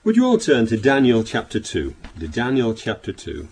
Would you all turn to Daniel chapter 2? To Daniel chapter 2.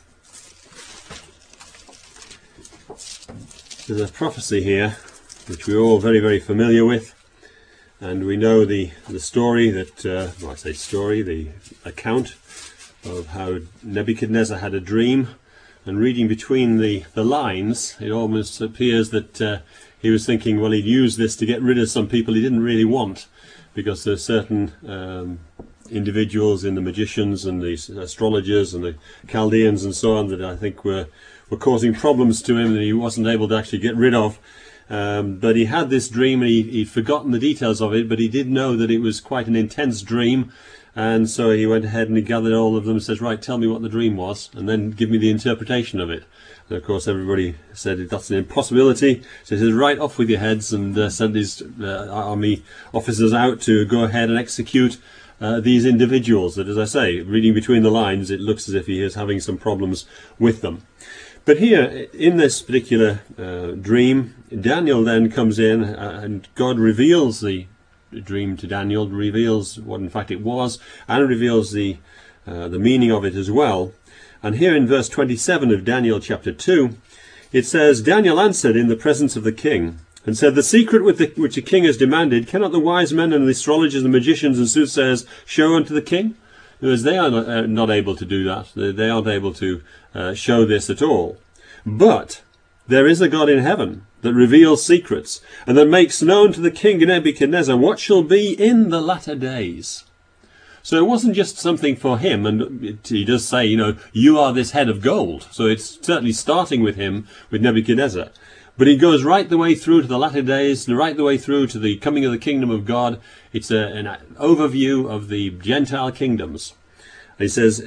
There's a prophecy here which we're all very, very familiar with. And we know the story that, the account of how Nebuchadnezzar had a dream. And reading between the lines, it almost appears that he was thinking, well, he'd use this to get rid of some people he didn't really want, because there's certain individuals in the magicians and the astrologers and the Chaldeans and so on that I think were causing problems to him that he wasn't able to actually get rid of. But he had this dream and he'd forgotten the details of it, but he did know that it was quite an intense dream. And so he went ahead and he gathered all of them and says, right, tell me what the dream was, and then give me the interpretation of it. And of course everybody said that's an impossibility. So he says, right, off with your heads, and sent his army officers out to go ahead and execute these individuals that, as I say, reading between the lines, it looks as if he is having some problems with them. But here, in this particular dream, Daniel then comes in and God reveals the dream to Daniel, reveals what in fact it was, and reveals the meaning of it as well. And here in verse 27 of Daniel chapter 2, it says, Daniel answered in the presence of the king, and said, the secret which the king has demanded, cannot the wise men and the astrologers and the magicians and soothsayers show unto the king? Because they are not able to do that. They aren't able to show this at all. But there is a God in heaven that reveals secrets, and that makes known to the king Nebuchadnezzar what shall be in the latter days. So it wasn't just something for him, and he does say, you are this head of gold. So it's certainly starting with him, with Nebuchadnezzar. But it goes right the way through to the latter days, right the way through to the coming of the kingdom of God. It's an overview of the Gentile kingdoms. He says,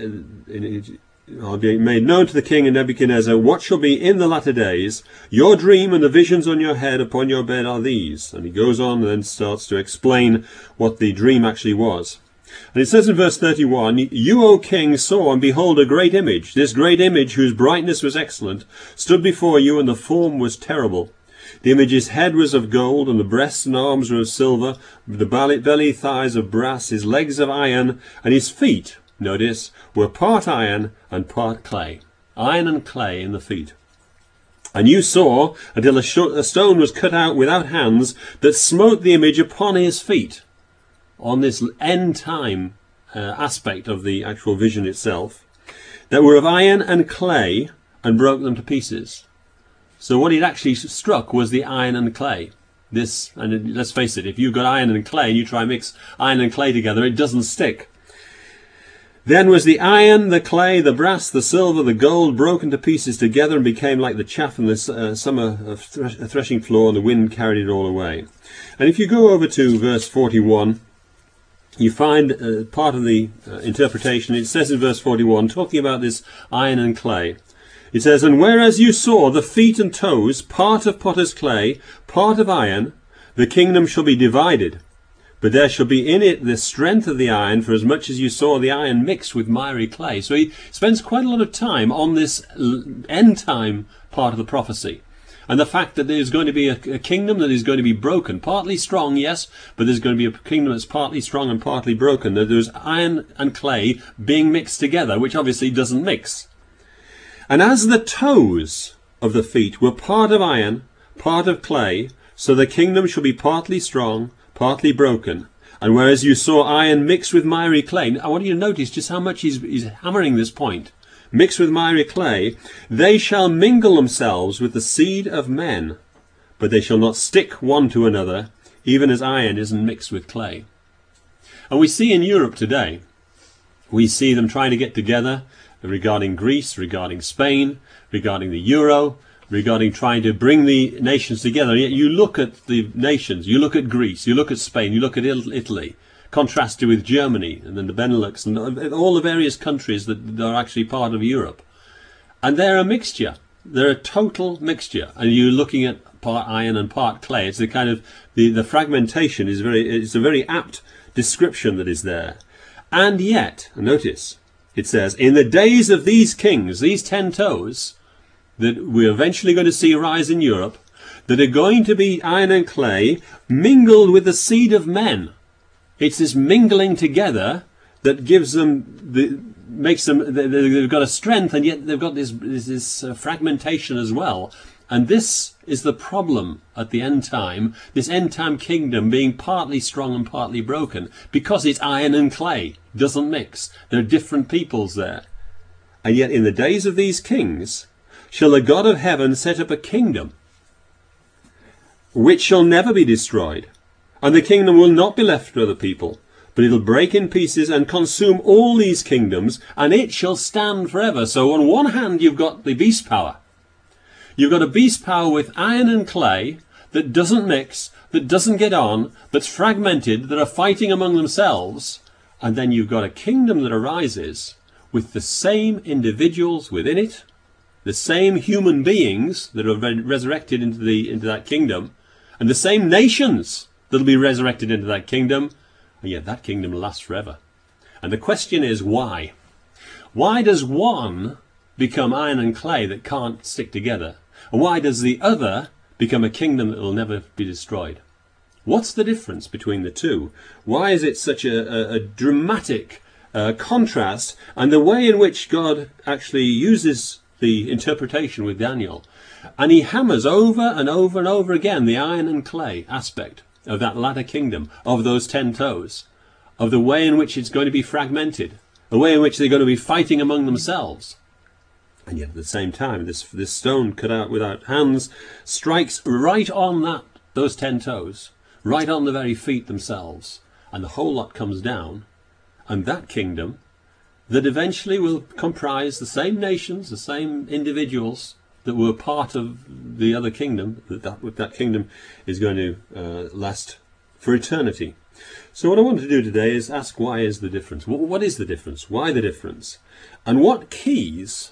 I'll be made known to the king and Nebuchadnezzar what shall be in the latter days. Your dream and the visions on your head upon your bed are these. And he goes on and then starts to explain what the dream actually was. And it says in verse 31, you, O king, saw, and behold, a great image. This great image, whose brightness was excellent, stood before you, and the form was terrible. The image's head was of gold, and the breasts and arms were of silver, the belly, thighs of brass, his legs of iron, and his feet, notice, were part iron and part clay. Iron and clay in the feet. And you saw, until a stone was cut out without hands, that smote the image upon his feet. On this end time aspect of the actual vision itself, that were of iron and clay, and broke them to pieces. So what it actually struck was the iron and clay. This, and let's face it, if you've got iron and clay and you try and mix iron and clay together, it doesn't stick. Then was the iron, the clay, the brass, the silver, the gold broken to pieces together, and became like the chaff in the summer of threshing floor, and the wind carried it all away. And if you go over to verse 41, you find part of the interpretation. It says in verse 41, talking about this iron and clay, it says, and whereas you saw the feet and toes, part of potter's clay, part of iron, the kingdom shall be divided. But there shall be in it the strength of the iron, for as much as you saw the iron mixed with miry clay. So he spends quite a lot of time on this end time part of the prophecy. And the fact that there's going to be a kingdom that is going to be broken. Partly strong, yes, but there's going to be a kingdom that's partly strong and partly broken. That there's iron and clay being mixed together, which obviously doesn't mix. And as the toes of the feet were part of iron, part of clay, so the kingdom shall be partly strong, partly broken. And whereas you saw iron mixed with miry clay, I want you to notice just how much he's hammering this point. Mixed with miry clay, they shall mingle themselves with the seed of men, but they shall not stick one to another, even as iron isn't mixed with clay. And we see in Europe today, we see them trying to get together regarding Greece, regarding Spain, regarding the euro, regarding trying to bring the nations together. Yet you look at the nations, you look at Greece, you look at Spain, you look at Italy, contrasted with Germany and then the Benelux and all the various countries that are actually part of Europe. And they're a mixture. They're a total mixture. And you're looking at part iron and part clay. It's the kind of, the fragmentation is it's a very apt description that is there. And yet, notice, it says, in the days of these kings, these 10 toes, that we're eventually going to see rise in Europe, that are going to be iron and clay mingled with the seed of men. It's this mingling together that gives them they've got a strength, and yet they've got this fragmentation as well. And this is the problem at the end time, this end time kingdom being partly strong and partly broken, because it's iron and clay, doesn't mix. There are different peoples there. And yet in the days of these kings shall the God of heaven set up a kingdom which shall never be destroyed, and the kingdom will not be left to other people, but it'll break in pieces and consume all these kingdoms, and it shall stand forever. So on one hand you've got the beast power. You've got a beast power with iron and clay that doesn't mix, that doesn't get on, that's fragmented, that are fighting among themselves. And then you've got a kingdom that arises with the same individuals within it, the same human beings that are resurrected into that kingdom, and the same nations that will be resurrected into that kingdom, and yet that kingdom lasts forever. And the question is, why? Why does one become iron and clay that can't stick together? And why does the other become a kingdom that will never be destroyed? What's the difference between the two? Why is it such a dramatic contrast? And the way in which God actually uses the interpretation with Daniel, and he hammers over and over and over again the iron and clay aspect of that latter kingdom, of those 10 toes, of the way in which it's going to be fragmented, the way in which they're going to be fighting among themselves. And yet at the same time, this stone cut out without hands strikes right on those 10 toes, right on the very feet themselves, and the whole lot comes down. And that kingdom, that eventually will comprise the same nations, the same individuals that were part of the other kingdom, that kingdom is going to last for eternity. So what I want to do today is ask, why is the difference? What is the difference? Why the difference? And what keys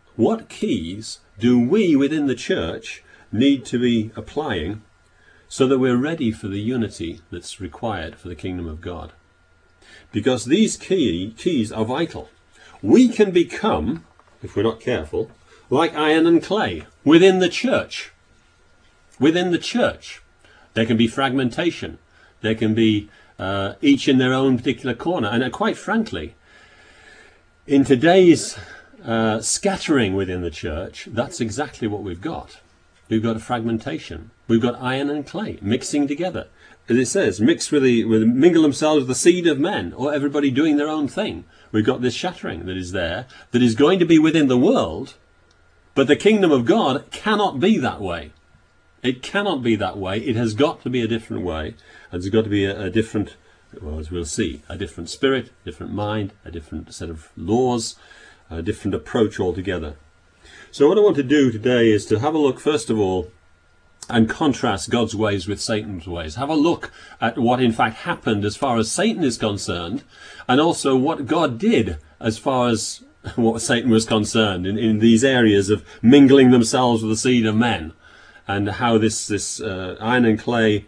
do we within the church need to be applying so that we're ready for the unity that's required for the kingdom of God? Because these keys are vital. We can become, if we're not careful, like iron and clay within the church. Within the church, there can be fragmentation. There can be each in their own particular corner. And quite frankly, in today's scattering within the church, that's exactly what we've got. We've got a fragmentation. We've got iron and clay mixing together. As it says, mingle themselves with the seed of men, or everybody doing their own thing. We've got this shattering that is there, that is going to be within the world, but the kingdom of God cannot be that way. It cannot be that way. It has got to be a different way. And there's got to be a different, well, as we'll see, a different spirit, different mind, a different set of laws, a different approach altogether. So what I want to do today is to have a look, first of all, and contrast God's ways with Satan's ways. Have a look at what in fact happened as far as Satan is concerned, and also what God did as far as what Satan was concerned in these areas of mingling themselves with the seed of men, and how this iron and clay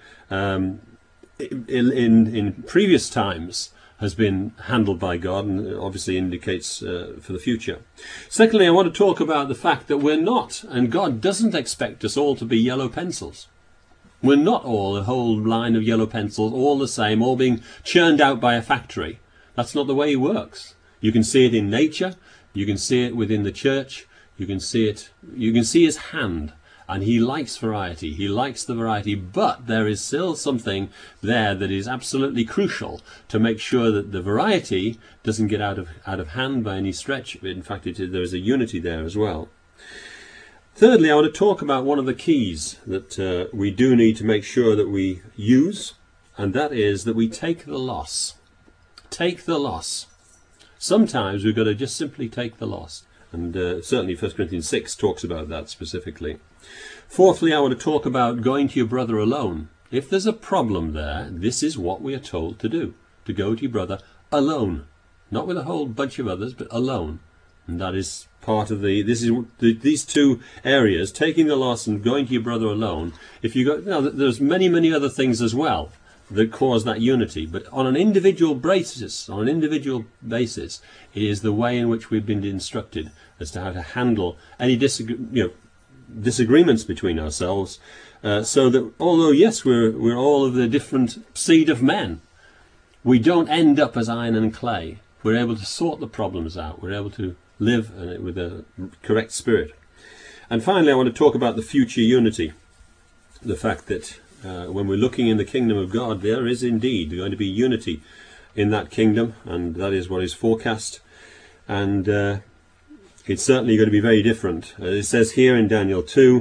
in previous times has been handled by God, and obviously indicates for the future. Secondly, I want to talk about the fact that we're not, and God doesn't expect us all to be yellow pencils. We're not all a whole line of yellow pencils, all the same, all being churned out by a factory. That's not the way He works. You can see it in nature, you can see it within the church, you can see His hand. And He likes variety. He likes the variety, but there is still something there that is absolutely crucial to make sure that the variety doesn't get out of hand by any stretch. In fact, there is a unity there as well. Thirdly, I want to talk about one of the keys that we do need to make sure that we use, and that is that we take the loss. Take the loss. Sometimes we've got to just simply take the loss. And certainly 1 Corinthians 6 talks about that specifically. Fourthly, I want to talk about going to your brother alone. If there's a problem there, this is what we are told to do. To go to your brother alone. Not with a whole bunch of others, but alone. And that is part of these two areas, taking the loss and going to your brother alone. If you go, now there's many other things as well that cause that unity, but on an individual basis, it is the way in which we've been instructed as to how to handle any disagreements between ourselves, so that although yes, we're all of the different seed of men, we don't end up as iron and clay. we're able to sort the problems out. We're able to live with a correct spirit. And finally, I want to talk about the future unity. The fact that when we're looking in the kingdom of God, there is indeed going to be unity in that kingdom, and that is what is forecast. And it's certainly going to be very different. It says here in Daniel 2,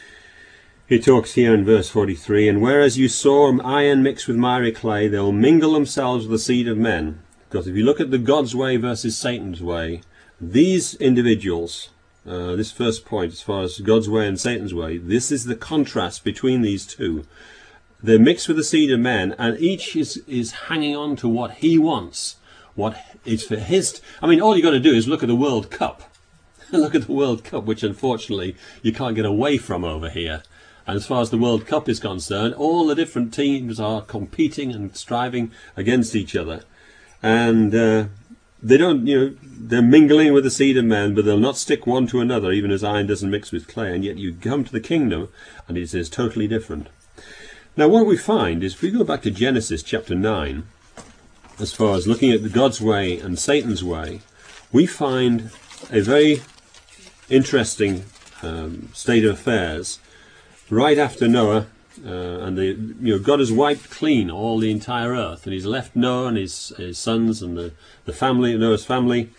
he talks here in verse 43, and whereas you saw iron mixed with miry clay, they'll mingle themselves with the seed of men. Because if you look at the God's way versus Satan's way, these individuals, this first point as far as God's way and Satan's way, this is the contrast between these two. They're mixed with the seed of men, and each is hanging on to what he wants, what is for his. I mean, all you've got to do is look at the World Cup. Look at the World Cup, which unfortunately you can't get away from over here. And as far as the World Cup is concerned, all the different teams are competing and striving against each other. And they don't, they're mingling with the seed of men, but they'll not stick one to another, even as iron doesn't mix with clay. And yet you come to the kingdom, and it is totally different. Now, what we find is, if we go back to Genesis chapter 9, as far as looking at God's way and Satan's way, we find a very interesting state of affairs right after Noah. And God has wiped clean all the entire earth, and he's left Noah and his sons and the family, Noah's family.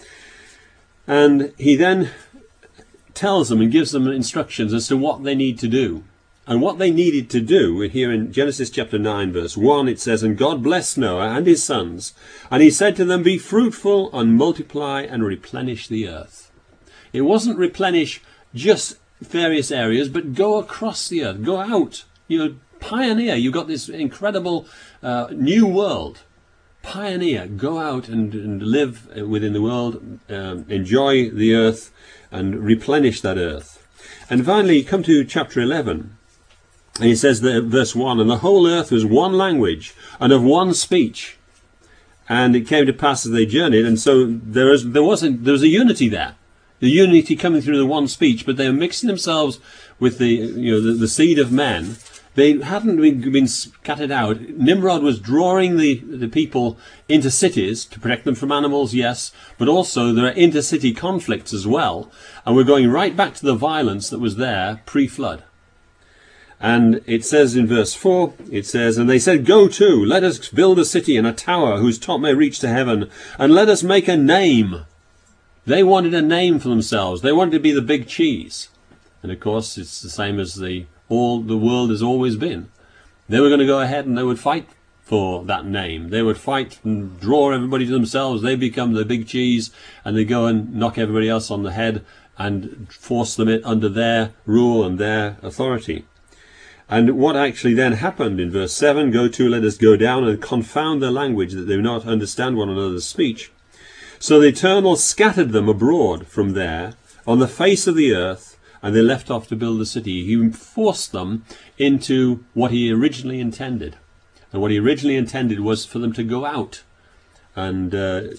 And he then tells them and gives them instructions as to what they need to do. And what they needed to do, here in Genesis chapter 9, verse 1, it says, and God blessed Noah and his sons, and he said to them, be fruitful and multiply and replenish the earth. It wasn't replenish just various areas, but go across the earth, go out. Pioneer. You've got this incredible new world. Pioneer. Go out and live within the world, enjoy the earth, and replenish that earth. And finally, come to chapter 11. And he says that verse 1, and the whole earth was one language and of one speech. And it came to pass as they journeyed, and so there was a unity there. The unity coming through the one speech, but they were mixing themselves with the seed of men. They hadn't been scattered out. Nimrod was drawing the people into cities to protect them from animals, yes, but also there are intercity conflicts as well. And we're going right back to the violence that was there pre-flood. And it says in verse 4, it says, and they said, go to, let us build a city and a tower whose top may reach to heaven, and let us make a name. They wanted a name for themselves. They wanted to be the big cheese. And of course, it's the same as the world has always been. They were going to go ahead and they would fight for that name. They would fight and draw everybody to themselves. They become the big cheese, and they go and knock everybody else on the head and force them under their rule and their authority. And what actually then happened in verse 7, go to, let us go down and confound their language, that they do not understand one another's speech. So the Eternal scattered them abroad from there on the face of the earth, and they left off to build the city. He forced them into what he originally intended. And what he originally intended was for them to go out and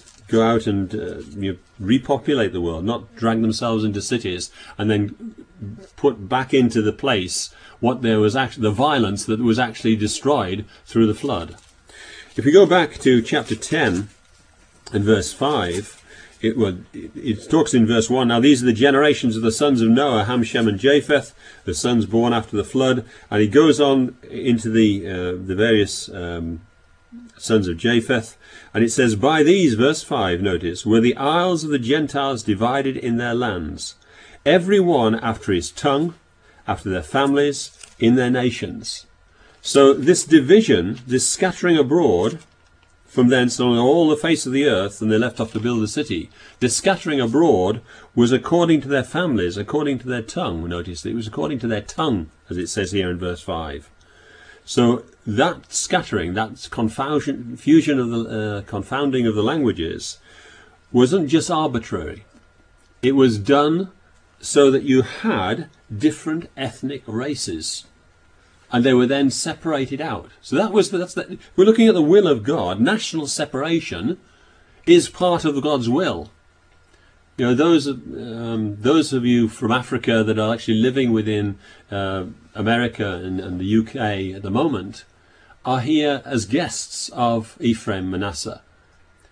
repopulate the world, not drag themselves into cities and then put back into the place what there was actually the violence that was actually destroyed through the flood. If we go back to chapter 10 and verse 5, it talks in verse 1, now these are the generations of the sons of Noah, Ham, Shem and Japheth, the sons born after the flood. And he goes on into the various sons of Japheth, and it says, by these, verse 5, notice, were the isles of the Gentiles divided in their lands, every one after his tongue, after their families, in their nations. So this division, this scattering abroad from thence on all the face of the earth, and they left off to build the city, this scattering abroad was according to their families, according to their tongue. Notice it was according to their tongue, as it says here in verse 5. So that scattering, that confounding of the languages, wasn't just arbitrary. It was done so that you had different ethnic races, and they were then separated out. So we're looking at the will of God. National separation is part of God's will. Those of you from Africa that are actually living within America and the UK at the moment are here as guests of Ephraim, Manasseh.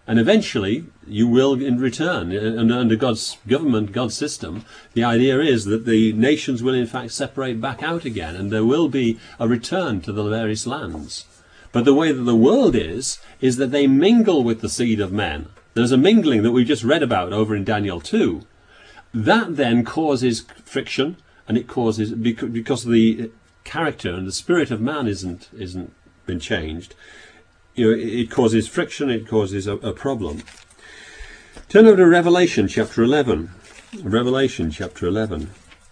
And eventually, you will in return, and under God's government, God's system, the idea is that the nations will in fact separate back out again, and there will be a return to the various lands. But the way that the world is that they mingle with the seed of men. There's a mingling that we just read about over in Daniel 2. That then causes friction, and it causes, because the character and the spirit of man isn't been changed, it causes friction, it causes a problem. Turn over to Revelation chapter 11. Revelation chapter 11.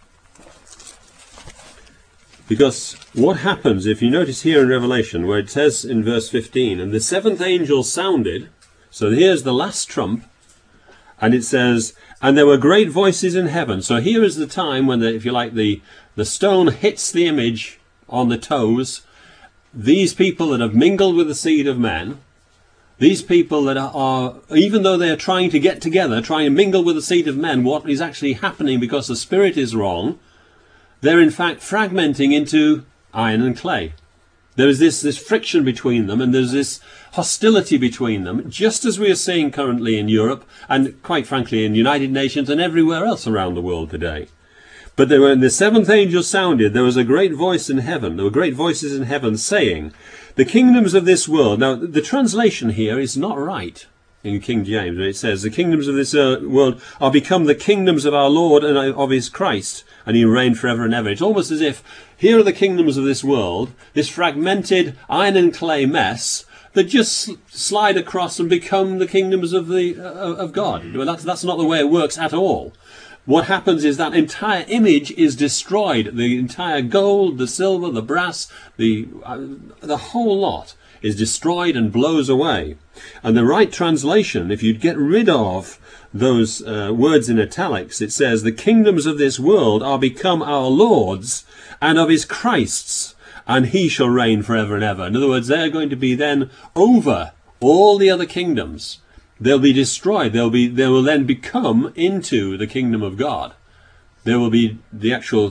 Because what happens, if you notice here in Revelation, where it says in verse 15, and the seventh angel sounded, so here's the last trump, and it says, and there were great voices in heaven. So here is the time when, if you like, the stone hits the image on the toes. These people that have mingled with the seed of men, these people that are, even though they are trying to get together, trying to mingle with the seed of men, what is actually happening because the spirit is wrong, they're in fact fragmenting into iron and clay. There is this friction between them, and there's this hostility between them, just as we are seeing currently in Europe, and quite frankly in the United Nations and everywhere else around the world today. But when the seventh angel sounded, there was a great voice in heaven. There were great voices in heaven saying, the kingdoms of this world. Now, the translation here is not right in King James. It says, the kingdoms of this world are become the kingdoms of our Lord and of his Christ, and he reigned forever and ever. It's almost as if here are the kingdoms of this world, this fragmented iron and clay mess, that just slide across and become the kingdoms of God. Well, that's not the way it works at all. What happens is that entire image is destroyed. The entire gold, the silver, the brass, the whole lot is destroyed and blows away. And the right translation, if you'd get rid of those words in italics, it says, the kingdoms of this world are become our Lord's and of his Christ's, and he shall reign forever and ever. In other words, they're going to be then over all the other kingdoms. They'll be destroyed. They will then become into the kingdom of God. There will be the actual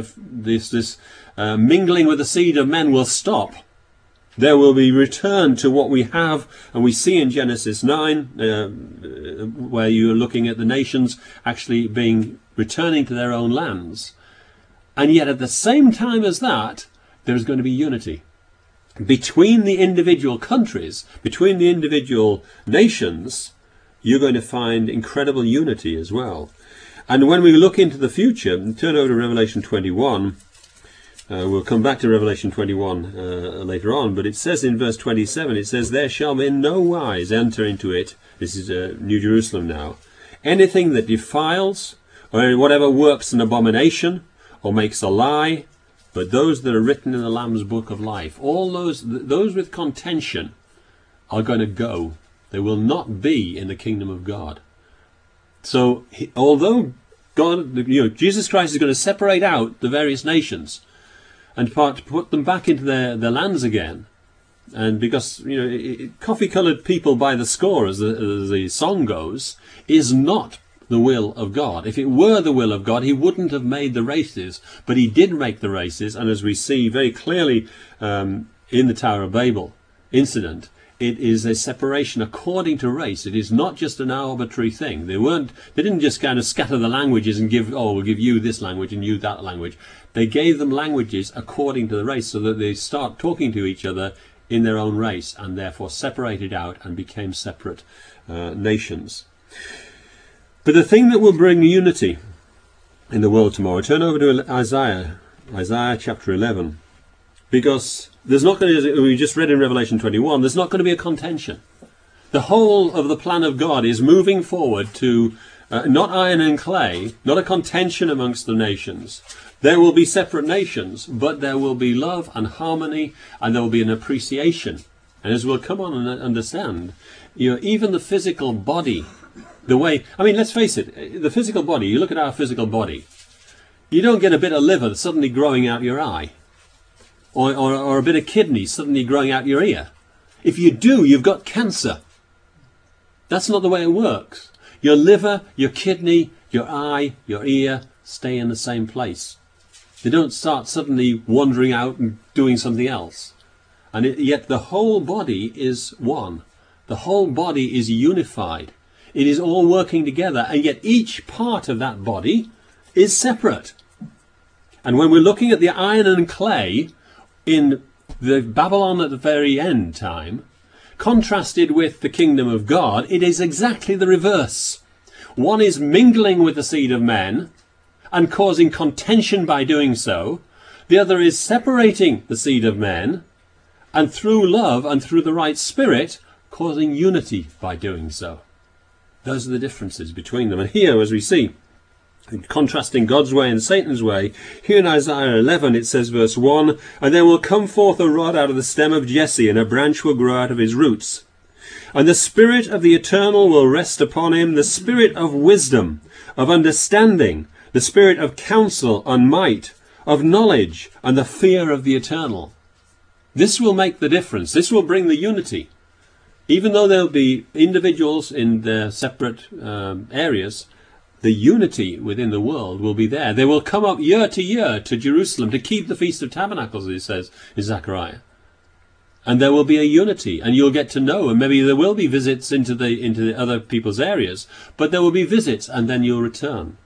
mingling with the seed of men will stop. There will be return to what we have, and we see in Genesis 9, where you are looking at the nations actually returning to their own lands. And yet at the same time as that, there is going to be unity. Between the individual countries, between the individual nations, you're going to find incredible unity as well. And when we look into the future, and turn over to Revelation 21, we'll come back to Revelation 21 later on, but it says in verse 27, it says, there shall in no wise enter into it, this is New Jerusalem now, anything that defiles, or whatever works an abomination, or makes a lie, but those that are written in the Lamb's book of life. All those with contention are going to go. They will not be in the kingdom of God. So, although God, Jesus Christ is going to separate out the various nations and put them back into their lands again, and because coffee-coloured people by the score, as the song goes, is not the will of God. If it were the will of God, he wouldn't have made the races, but he did make the races, and as we see very clearly in the Tower of Babel incident, it is a separation according to race. It is not just an arbitrary thing. They didn't just kind of scatter the languages and we'll give you this language and you that language. They gave them languages according to the race, so that they start talking to each other in their own race, and therefore separated out and became separate nations. But the thing that will bring unity in the world tomorrow, turn over to Isaiah chapter 11, because there's not going to, we just read in Revelation 21, there's not going to be a contention. The whole of the plan of God is moving forward to not iron and clay, not a contention amongst the nations. There will be separate nations, but there will be love and harmony, and there will be an appreciation. And as we'll come on and understand, even the physical body, let's face it, the physical body, you look at our physical body, you don't get a bit of liver suddenly growing out your eye, or a bit of kidney suddenly growing out your ear. If you do, you've got cancer. That's not the way it works. Your liver, your kidney, your eye, your ear stay in the same place. They don't start suddenly wandering out and doing something else. And yet the whole body is one. The whole body is unified. It is all working together, and yet each part of that body is separate. And when we're looking at the iron and clay in the Babylon at the very end time, contrasted with the kingdom of God, it is exactly the reverse. One is mingling with the seed of men and causing contention by doing so. The other is separating the seed of men and through love and through the right spirit causing unity by doing so. Those are the differences between them. And here, as we see, contrasting God's way and Satan's way, here in Isaiah 11 it says, verse 1, "And there will come forth a rod out of the stem of Jesse, and a branch will grow out of his roots. And the Spirit of the Eternal will rest upon him, the Spirit of wisdom, of understanding, the Spirit of counsel and might, of knowledge, and the fear of the Eternal." This will make the difference. This will bring the unity. Even though there'll be individuals in their separate areas, the unity within the world will be there. They will come up year to year to Jerusalem to keep the Feast of Tabernacles, as it says in Zechariah. And there will be a unity, and you'll get to know, and maybe there will be visits into the other people's areas, but there will be visits, and then you'll return.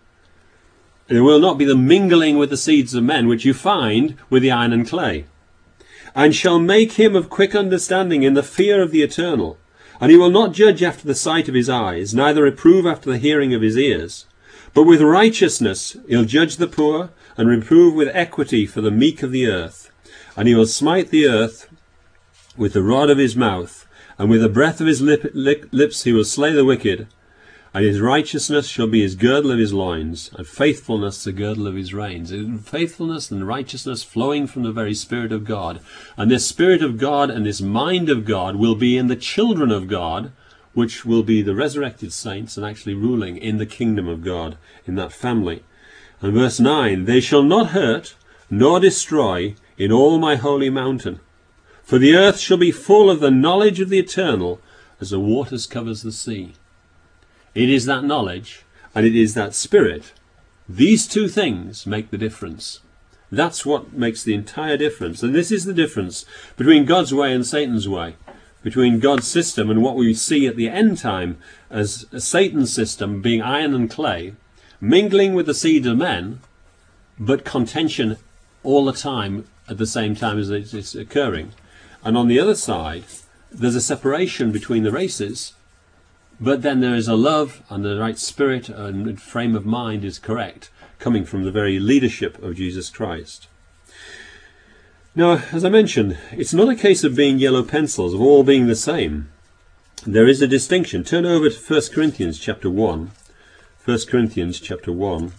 And it will not be the mingling with the seeds of men, which you find with the iron and clay. "And shall make him of quick understanding in the fear of the Eternal. And he will not judge after the sight of his eyes, neither reprove after the hearing of his ears. But with righteousness he'll judge the poor, and reprove with equity for the meek of the earth. And he will smite the earth with the rod of his mouth, and with the breath of his lips he will slay the wicked. And his righteousness shall be his girdle of his loins, and faithfulness the girdle of his reins." Faithfulness and righteousness flowing from the very Spirit of God. And this Spirit of God and this mind of God will be in the children of God, which will be the resurrected saints and actually ruling in the kingdom of God, in that family. And verse 9, "They shall not hurt nor destroy in all my holy mountain. For the earth shall be full of the knowledge of the Eternal, as the waters covers the sea." It is that knowledge, and it is that Spirit. These two things make the difference. That's what makes the entire difference. And this is the difference between God's way and Satan's way, between God's system and what we see at the end time as Satan's system being iron and clay, mingling with the seed of men, but contention all the time at the same time as it's occurring. And on the other side, there's a separation between the races, but then there is a love, and the right spirit and frame of mind is correct, coming from the very leadership of Jesus Christ. Now, as I mentioned, it's not a case of being yellow pencils, of all being the same. There is a distinction. Turn over to 1 Corinthians chapter 1. 1 Corinthians chapter 1.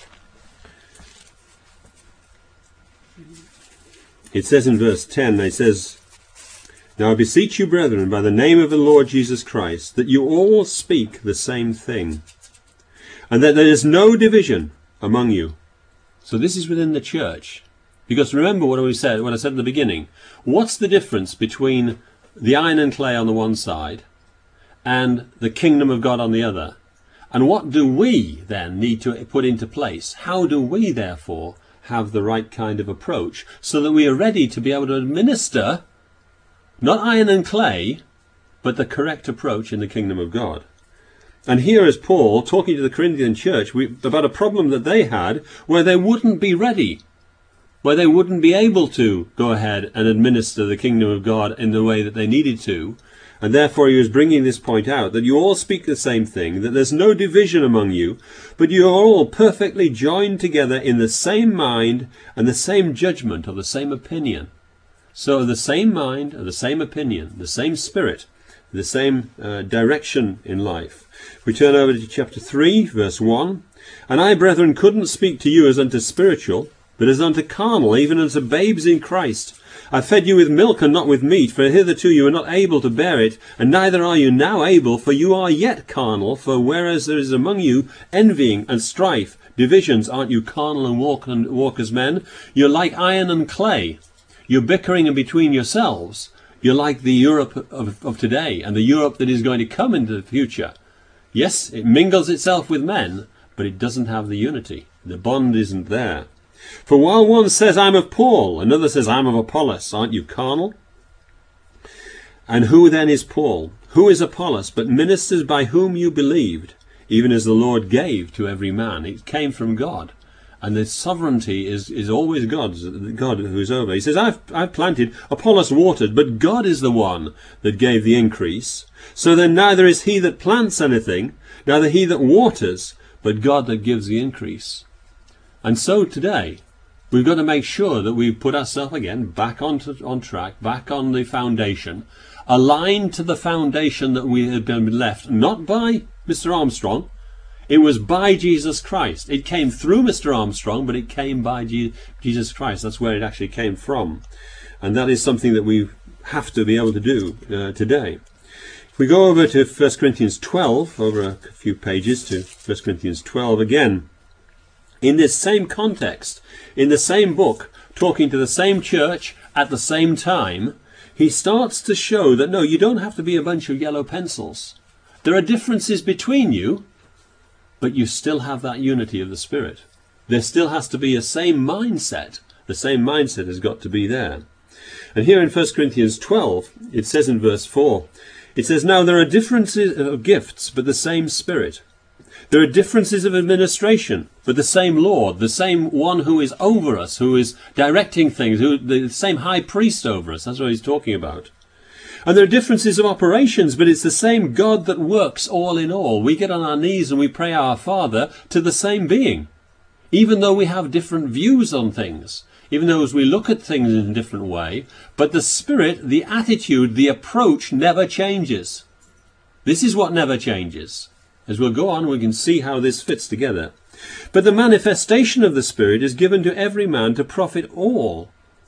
It says in verse 10, it says, "Now I beseech you, brethren, by the name of the Lord Jesus Christ, that you all speak the same thing, and that there is no division among you." So this is within the church. Because remember what I said at the beginning. What's the difference between the iron and clay on the one side and the kingdom of God on the other? And what do we then need to put into place? How do we therefore have the right kind of approach so that we are ready to be able to administer not iron and clay, but the correct approach in the kingdom of God? And here is Paul talking to the Corinthian church about a problem that they had where they wouldn't be ready, where they wouldn't be able to go ahead and administer the kingdom of God in the way that they needed to. And therefore he was bringing this point out, that you all speak the same thing, that there's no division among you, but you are all perfectly joined together in the same mind and the same judgment or the same opinion. So the same mind and the same opinion, the same spirit, the same direction in life. We turn over to chapter 3, verse 1. "And I, brethren, couldn't speak to you as unto spiritual, but as unto carnal, even unto babes in Christ. I fed you with milk and not with meat, for hitherto you were not able to bear it, and neither are you now able, for you are yet carnal. For whereas there is among you envying and strife, divisions, aren't you carnal and walk as men? You're like iron and clay. You're bickering in between yourselves. You're like the Europe of today, and the Europe that is going to come into the future. Yes, it mingles itself with men, but it doesn't have the unity. The bond isn't there. For while one says, I'm of Paul, another says, I'm of Apollos, aren't you carnal? And who then is Paul? Who is Apollos but ministers by whom you believed, even as the Lord gave to every man? It came from God. And the sovereignty is always God's, God who's over. He says, I've planted, Apollos watered, but God is the one that gave the increase. So then neither is he that plants anything, neither he that waters, but God that gives the increase. And so today, we've got to make sure that we put ourselves again back on track, back on the foundation, aligned to the foundation that we had been left, not by Mr. Armstrong. It was by Jesus Christ. It came through Mr. Armstrong, but it came by Jesus Christ. That's where it actually came from. And that is something that we have to be able to do today. If we go over to 1 Corinthians 12, over a few pages to 1 Corinthians 12 again, in this same context, in the same book, talking to the same church at the same time, he starts to show that, no, you don't have to be a bunch of yellow pencils. There are differences between you, but you still have that unity of the Spirit. There still has to be a same mindset. The same mindset has got to be there. And here in 1 Corinthians 12, it says in verse 4, it says, now there are differences of gifts, but the same Spirit. There are differences of administration, but the same Lord, the same one who is over us, who is directing things, the same high priest over us. That's what he's talking about. And there are differences of operations, but it's the same God that works all in all. We get on our knees and we pray our Father to the same being, even though we have different views on things, even though as we look at things in a different way, but the spirit, the attitude, the approach never changes. This is what never changes. As we'll go on, we can see how this fits together. But the manifestation of the Spirit is given to every man to profit all.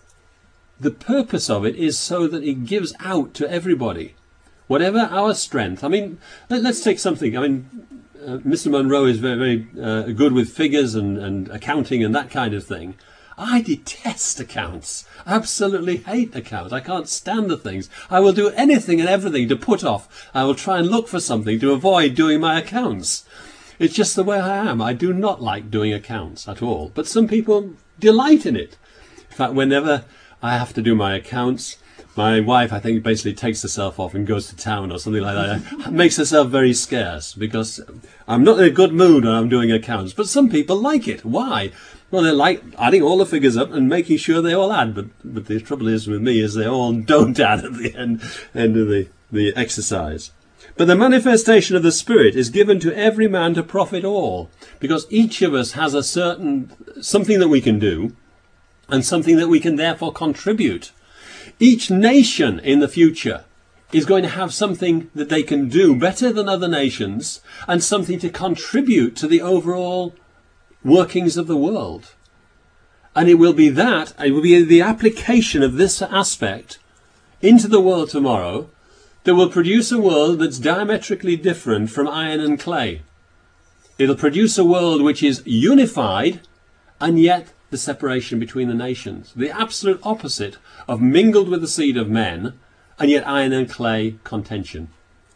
The purpose of it is so that it gives out to everybody. Whatever our strength. I mean, let's take something. I mean, Mr. Monroe is very, very good with figures and accounting and that kind of thing. I detest accounts. I absolutely hate accounts. I can't stand the things. I will do anything and everything to put off. I will try and look for something to avoid doing my accounts. It's just the way I am. I do not like doing accounts at all. But some people delight in it. In fact, whenever I have to do my accounts, my wife, I think, basically takes herself off and goes to town or something like that. Makes herself very scarce because I'm not in a good mood when I'm doing accounts. But some people like it. Why? Well, they like adding all the figures up and making sure they all add. But the trouble is with me is they all don't add at the end of the exercise. But the manifestation of the Spirit is given to every man to profit all. Because each of us has something that we can do and something that we can therefore contribute. Each nation in the future is going to have something that they can do better than other nations and something to contribute to the overall workings of the world. And it will be the application of this aspect into the world tomorrow that will produce a world that's diametrically different from iron and clay. It'll produce a world which is unified and yet the separation between the nations. The absolute opposite of mingled with the seed of men and yet iron and clay contention.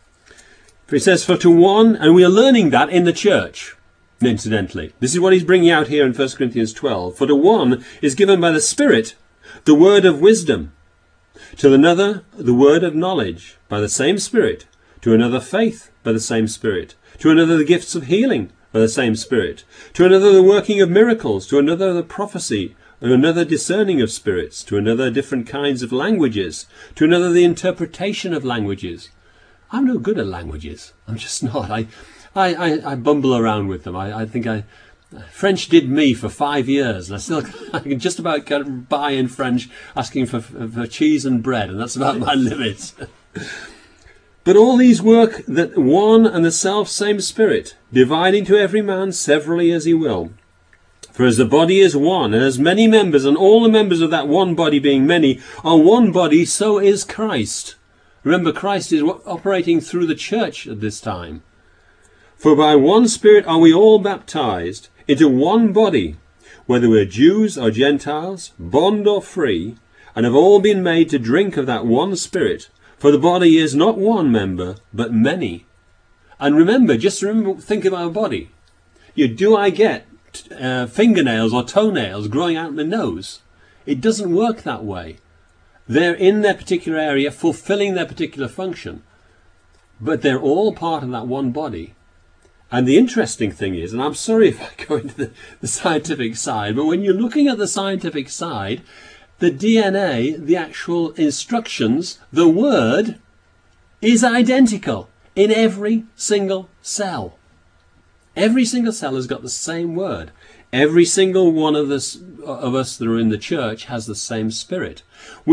For he says, for to one, and we are learning that in the church, incidentally. This is what he's bringing out here in 1 Corinthians 12. For to one is given by the Spirit the word of wisdom, to another the word of knowledge by the same Spirit, to another faith by the same Spirit, to another the gifts of healing by the same Spirit, to another the working of miracles, to another the prophecy, to another discerning of spirits, to another different kinds of languages, to another the interpretation of languages. I'm no good at languages. I'm just not. I bumble around with them. I think French did me for 5 years, and I can just about get by in French asking for cheese and bread, and that's about my limits. But all these work that one and the self same Spirit, dividing to every man severally as he will. For as the body is one, and has many members, and all the members of that one body being many, are one body, so is Christ. Remember, Christ is operating through the church at this time. For by one Spirit are we all baptized into one body, whether we're Jews or Gentiles, bond or free, and have all been made to drink of that one Spirit. For the body is not one member, but many. And remember, think of our body. Do I get fingernails or toenails growing out my nose? It doesn't work that way. They're in their particular area, fulfilling their particular function. but they're all part of that one body. And the interesting thing is, and I'm sorry if I go into the scientific side, but when you're looking at the scientific side, the DNA, the actual instructions, the word is identical in every single cell. Every single cell has got the same word. Every single one of us that are in the church has the same spirit.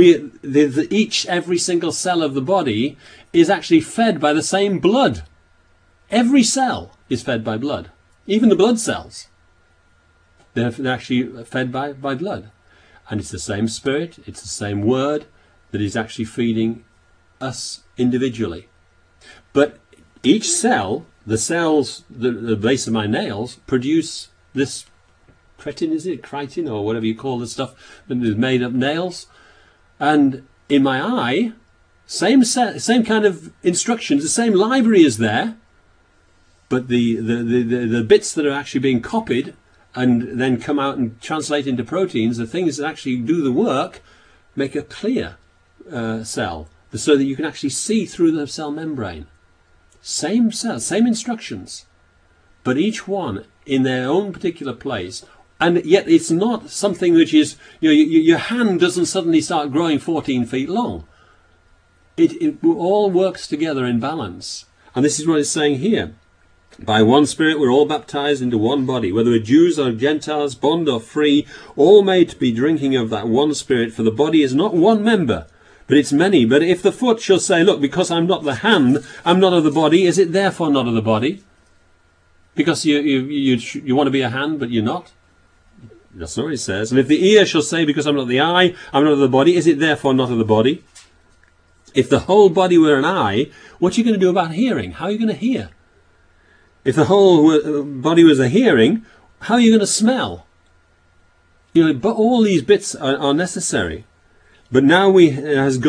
Every single cell of the body is actually fed by the same blood. Every cell is fed by blood. Even the blood cells. They're actually fed by blood. And it's the same spirit, it's the same word that is actually feeding us individually. But each cell, the cells, the base of my nails, produce this cretin, is it? Chitin, or whatever you call the stuff that is made of nails. And in my eye, same kind of instructions, the same library is there, but the bits that are actually being copied and then come out and translate into proteins, the things that actually do the work, make a clear cell, so that you can actually see through the cell membrane. Same cells, same instructions, but each one in their own particular place. And yet it's not something which is, your hand doesn't suddenly start growing 14 feet long. It all works together in balance. And this is what it's saying here. By one Spirit we're all baptized into one body, whether we're Jews or Gentiles, bond or free, all made to be drinking of that one Spirit, for the body is not one member, but it's many. But if the foot shall say, look, because I'm not the hand, I'm not of the body, is it therefore not of the body? Because you want to be a hand, but you're not? That's not what it says. And if the ear shall say, because I'm not the eye, I'm not of the body, is it therefore not of the body? If the whole body were an eye, what are you going to do about hearing? How are you going to hear? If the whole body was a hearing, how are you going to smell? But all these bits are necessary. But now notice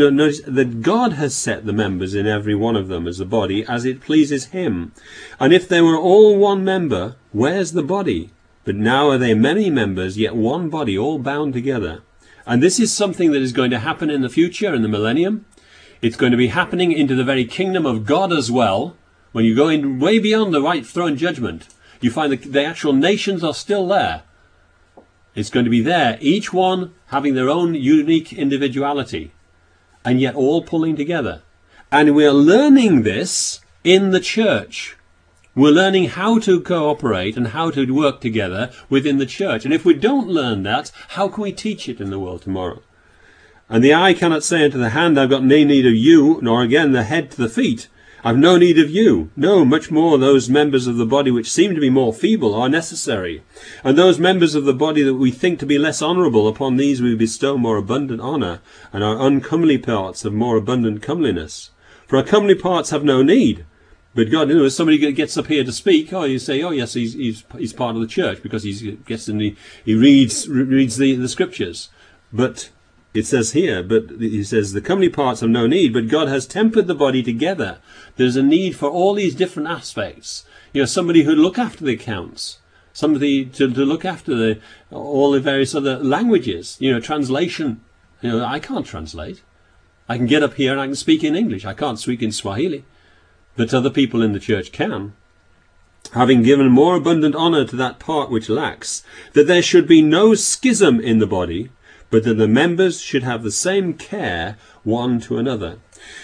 that God has set the members in every one of them as the body, as it pleases him. And if they were all one member, where's the body? But now are they many members, yet one body, all bound together. And this is something that is going to happen in the future, in the millennium. It's going to be happening into the very kingdom of God as well. When you go in way beyond the white throne judgment, you find that the actual nations are still there. It's going to be there, each one having their own unique individuality, and yet all pulling together. And we're learning this in the church. We're learning how to cooperate and how to work together within the church. And if we don't learn that, how can we teach it in the world tomorrow? And the eye cannot say unto the hand, I've got no need of you, nor again the head to the feet, I've no need of you. No, much more those members of the body which seem to be more feeble are necessary. And those members of the body that we think to be less honourable, upon these we bestow more abundant honour, and our uncomely parts have more abundant comeliness. For our comely parts have no need. But God, if somebody gets up here to speak, you say, oh yes, he's part of the church, because he gets in, he reads the scriptures. But it says here, he says, the comely parts have no need, but God has tempered the body together. There's a need for all these different aspects. Somebody who look after the accounts, somebody to look after all the various other languages, translation. I can't translate. I can get up here and I can speak in English. I can't speak in Swahili. But other people in the church can. Having given more abundant honour to that part which lacks, that there should be no schism in the body, but that the members should have the same care one to another.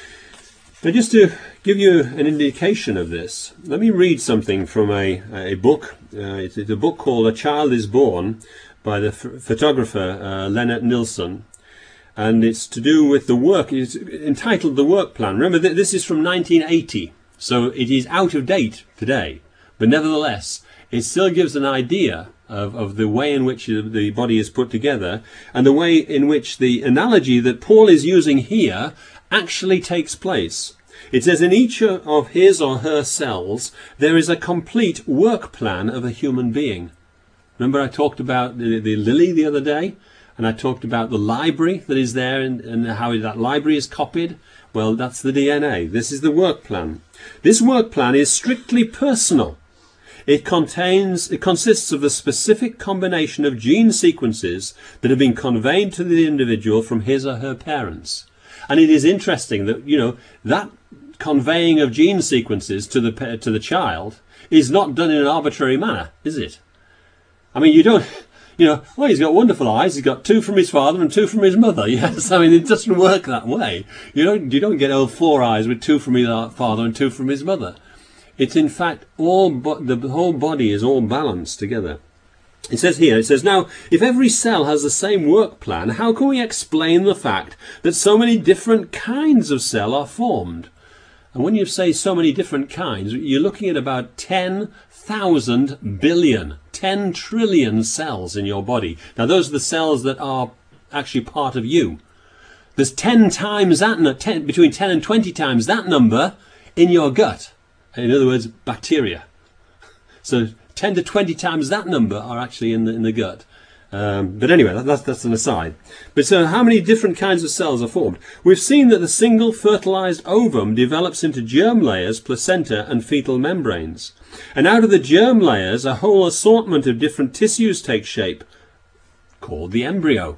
Now, just to give you an indication of this, let me read something from a book. It's a book called A Child is Born by the photographer Lennart Nilsson. And it's to do with the work. It's entitled The Work Plan. Remember, this is from 1980, so it is out of date today. But nevertheless, it still gives an idea of the way in which the body is put together, and the way in which the analogy that Paul is using here actually takes place. It says, in each of his or her cells, there is a complete work plan of a human being. Remember I talked about the lily the other day? And I talked about the library that is there and how that library is copied. Well, that's the DNA. This is the work plan. This work plan is strictly personal. It consists of the specific combination of gene sequences that have been conveyed to the individual from his or her parents. And it is interesting that, that conveying of gene sequences to the child is not done in an arbitrary manner, is it? I mean, you don't, well, he's got wonderful eyes. He's got 2 from his father and 2 from his mother. Yes, I mean, it doesn't work that way. You don't get 4 eyes with 2 from his father and 2 from his mother. It's in fact the whole body is all balanced together. It says here, now, if every cell has the same work plan, how can we explain the fact that so many different kinds of cell are formed? And when you say so many different kinds, you're looking at about 10,000 billion, 10 trillion cells in your body. Now, those are the cells that are actually part of you. There's 10 times that, between 10 and 20 times that number in your gut. In other words, bacteria. So 10 to 20 times that number are actually in the gut. But anyway, that's an aside. But so how many different kinds of cells are formed? We've seen that the single fertilized ovum develops into germ layers, placenta and fetal membranes. And out of the germ layers, a whole assortment of different tissues take shape, called the embryo.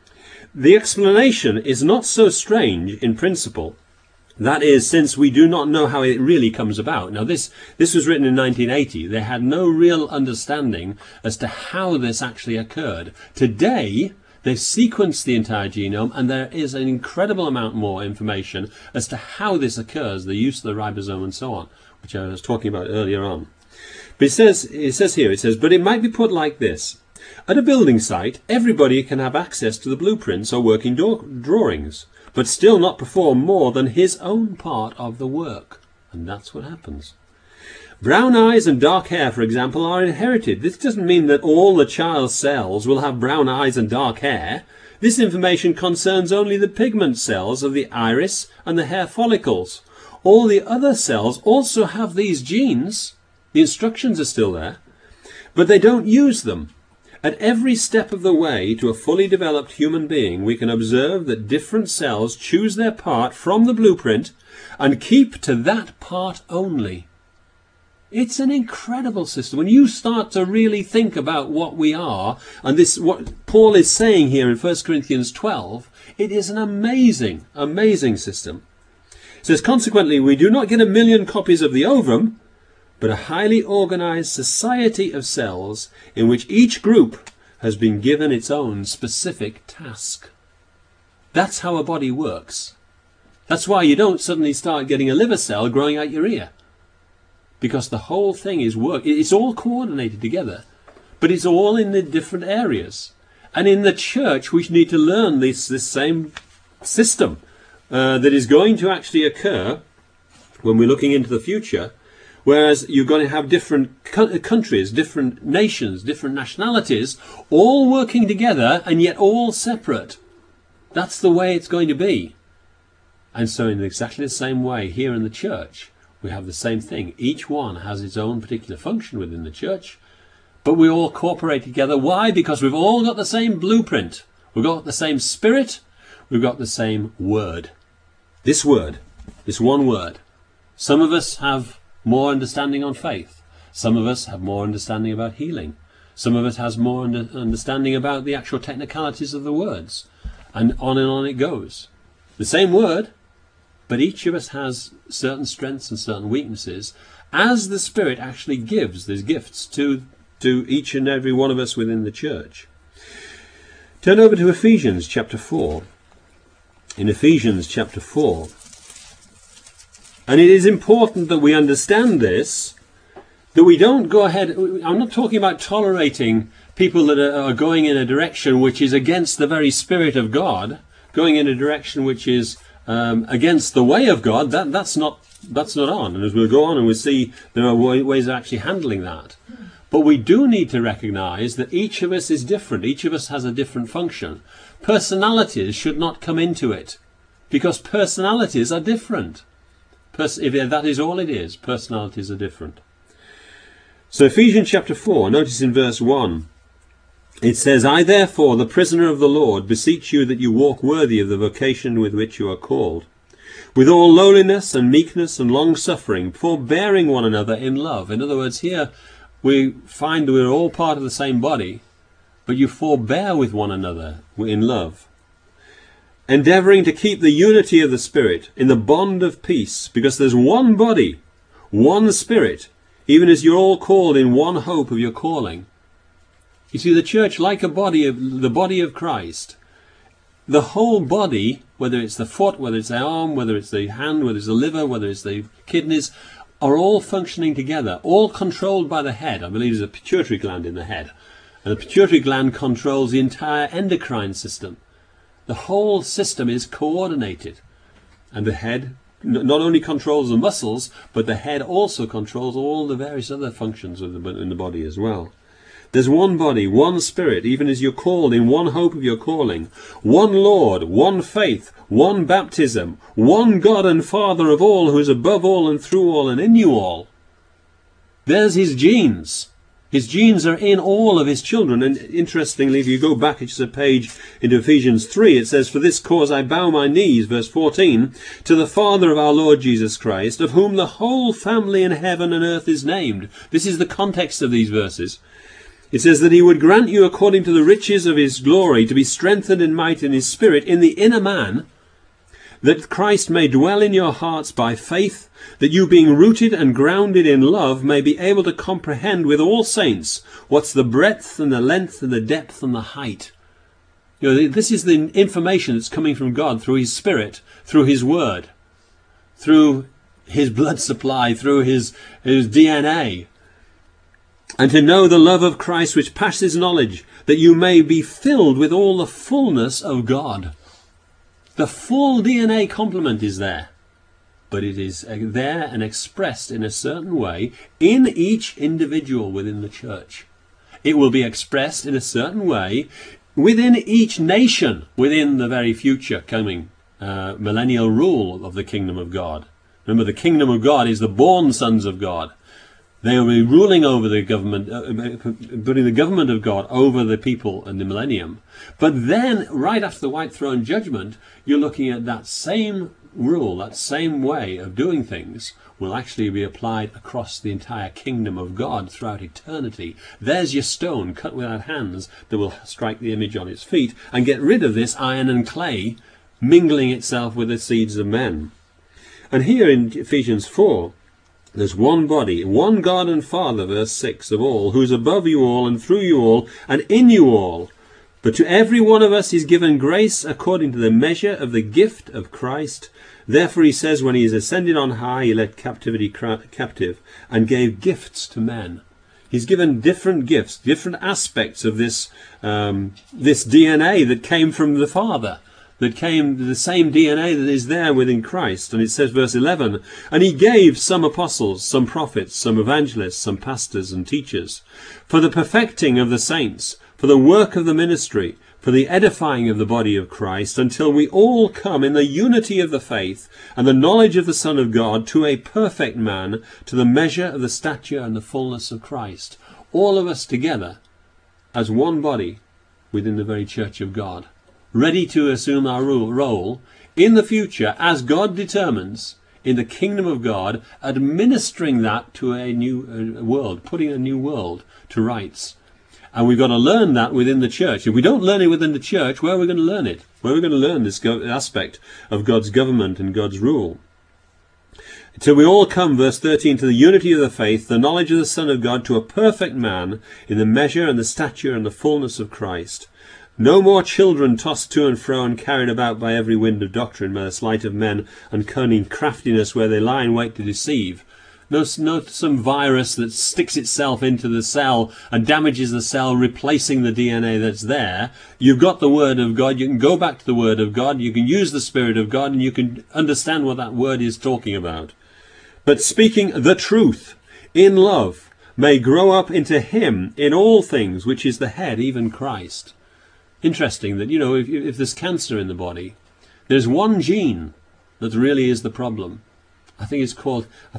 The explanation is not so strange in principle. That is, since we do not know how it really comes about. Now, this was written in 1980. They had no real understanding as to how this actually occurred. Today, they've sequenced the entire genome, and there is an incredible amount more information as to how this occurs, the use of the ribosome and so on, which I was talking about earlier on. But it says here, but it might be put like this. At a building site, everybody can have access to the blueprints or working drawings, but still not perform more than his own part of the work. And that's what happens. Brown eyes and dark hair, for example, are inherited. This doesn't mean that all the child's cells will have brown eyes and dark hair. This information concerns only the pigment cells of the iris and the hair follicles. All the other cells also have these genes. The instructions are still there, but they don't use them. At every step of the way to a fully developed human being, we can observe that different cells choose their part from the blueprint and keep to that part only. It's an incredible system. When you start to really think about what we are, and this, what Paul is saying here in 1 Corinthians 12, it is an amazing, amazing system. It says, consequently, we do not get 1 million copies of the ovum, but a highly organized society of cells in which each group has been given its own specific task. That's how a body works. That's why you don't suddenly start getting a liver cell growing out your ear. Because the whole thing is work. It's all coordinated together, but it's all in the different areas. And in the church, we need to learn this same system that is going to actually occur when we're looking into the future. Whereas you're going to have different countries, different nations, different nationalities, all working together and yet all separate. That's the way it's going to be. And so in exactly the same way here in the church, we have the same thing. Each one has its own particular function within the church, but we all cooperate together. Why? Because we've all got the same blueprint. We've got the same spirit. We've got the same word. This word, this one word. Some of us have more understanding on faith. Some of us have more understanding about healing. Some of us has more understanding about the actual technicalities of the words. And on it goes. The same word, but each of us has certain strengths and certain weaknesses as the Spirit actually gives these gifts to each and every one of us within the church. Turn over to Ephesians chapter 4. In Ephesians chapter 4, and it is important that we understand this, that we don't go ahead. I'm not talking about tolerating people that are going in a direction which is against the very Spirit of God, going in a direction which is against the way of God. That's not on. And as we'll go on and we'll see, there are ways of actually handling that. But we do need to recognize that each of us is different. Each of us has a different function. Personalities should not come into it, because personalities are different. If that is all it is, personalities are different. So Ephesians chapter 4, notice in verse 1, it says, I therefore, the prisoner of the Lord, beseech you that you walk worthy of the vocation with which you are called, with all lowliness and meekness and long-suffering, forbearing one another in love. In other words, here we find that we're all part of the same body, but you forbear with one another in love. endeavouring to keep the unity of the Spirit in the bond of peace, because there's one body, one Spirit, even as you're all called in one hope of your calling. You see, the church, like a body, the body of Christ, the whole body, whether it's the foot, whether it's the arm, whether it's the hand, whether it's the liver, whether it's the kidneys, are all functioning together, all controlled by the head. I believe there's a pituitary gland in the head. And the pituitary gland controls the entire endocrine system. The whole system is coordinated. And the head not only controls the muscles, but the head also controls all the various other functions in the body as well. There's one body, one Spirit, even as you're called in one hope of your calling. One Lord, one faith, one baptism, one God and Father of all, who is above all and through all and in you all. There's his genes. His genes are in all of his children. And interestingly, if you go back just a page into Ephesians 3, it says, "For this cause I bow my knees," verse 14, "to the Father of our Lord Jesus Christ, of whom the whole family in heaven and earth is named." This is the context of these verses. It says that he would grant you according to the riches of his glory to be strengthened in might in his Spirit in the inner man, that Christ may dwell in your hearts by faith, that you being rooted and grounded in love may be able to comprehend with all saints what's the breadth and the length and the depth and the height. You know, this is the information that's coming from God through his Spirit, through his word, through his blood supply, through his DNA. "And to know the love of Christ which passes knowledge, that you may be filled with all the fullness of God." The full DNA complement is there, but it is there and expressed in a certain way in each individual within the church. It will be expressed in a certain way within each nation, within the very future coming millennial rule of the kingdom of God. Remember, the kingdom of God is the born sons of God. They will be ruling over the government, putting the government of God over the people in the millennium. But then, right after the white throne judgment, you're looking at that same rule, that same way of doing things will actually be applied across the entire kingdom of God throughout eternity. There's your stone cut without hands that will strike the image on its feet and get rid of this iron and clay mingling itself with the seeds of men. And here in Ephesians 4, there's one body, one God and Father, verse 6, of all, who's above you all and through you all and in you all. But to every one of us is given grace according to the measure of the gift of Christ. Therefore he says, when he is ascended on high, he led captivity captive and gave gifts to men. He's given different gifts, different aspects of this DNA that came from the Father. That came, the same DNA that is there within Christ. And it says, verse 11, "And he gave some apostles, some prophets, some evangelists, some pastors and teachers, for the perfecting of the saints, for the work of the ministry, for the edifying of the body of Christ, until we all come in the unity of the faith and the knowledge of the Son of God, to a perfect man, to the measure of the stature and the fullness of Christ." All of us together as one body within the very church of God, ready to assume our role in the future as God determines in the kingdom of God, administering that to a new world, putting a new world to rights. And we've got to learn that within the church. If we don't learn it within the church, where are we going to learn it? Where are we going to learn this aspect of God's government and God's rule? Till we all come, verse 13, to the unity of the faith, the knowledge of the Son of God, to a perfect man, in the measure and the stature and the fullness of Christ. No more children tossed to and fro and carried about by every wind of doctrine, by the sleight of men and cunning craftiness, where they lie in wait to deceive. No some virus that sticks itself into the cell and damages the cell, replacing the DNA that's there. You've got the Word of God. You can go back to the Word of God. You can use the Spirit of God, and you can understand what that Word is talking about. But speaking the truth in love may grow up into him in all things, which is the head, even Christ. Interesting that, you know, if there's cancer in the body, there's one gene that really is the problem. I think it's called a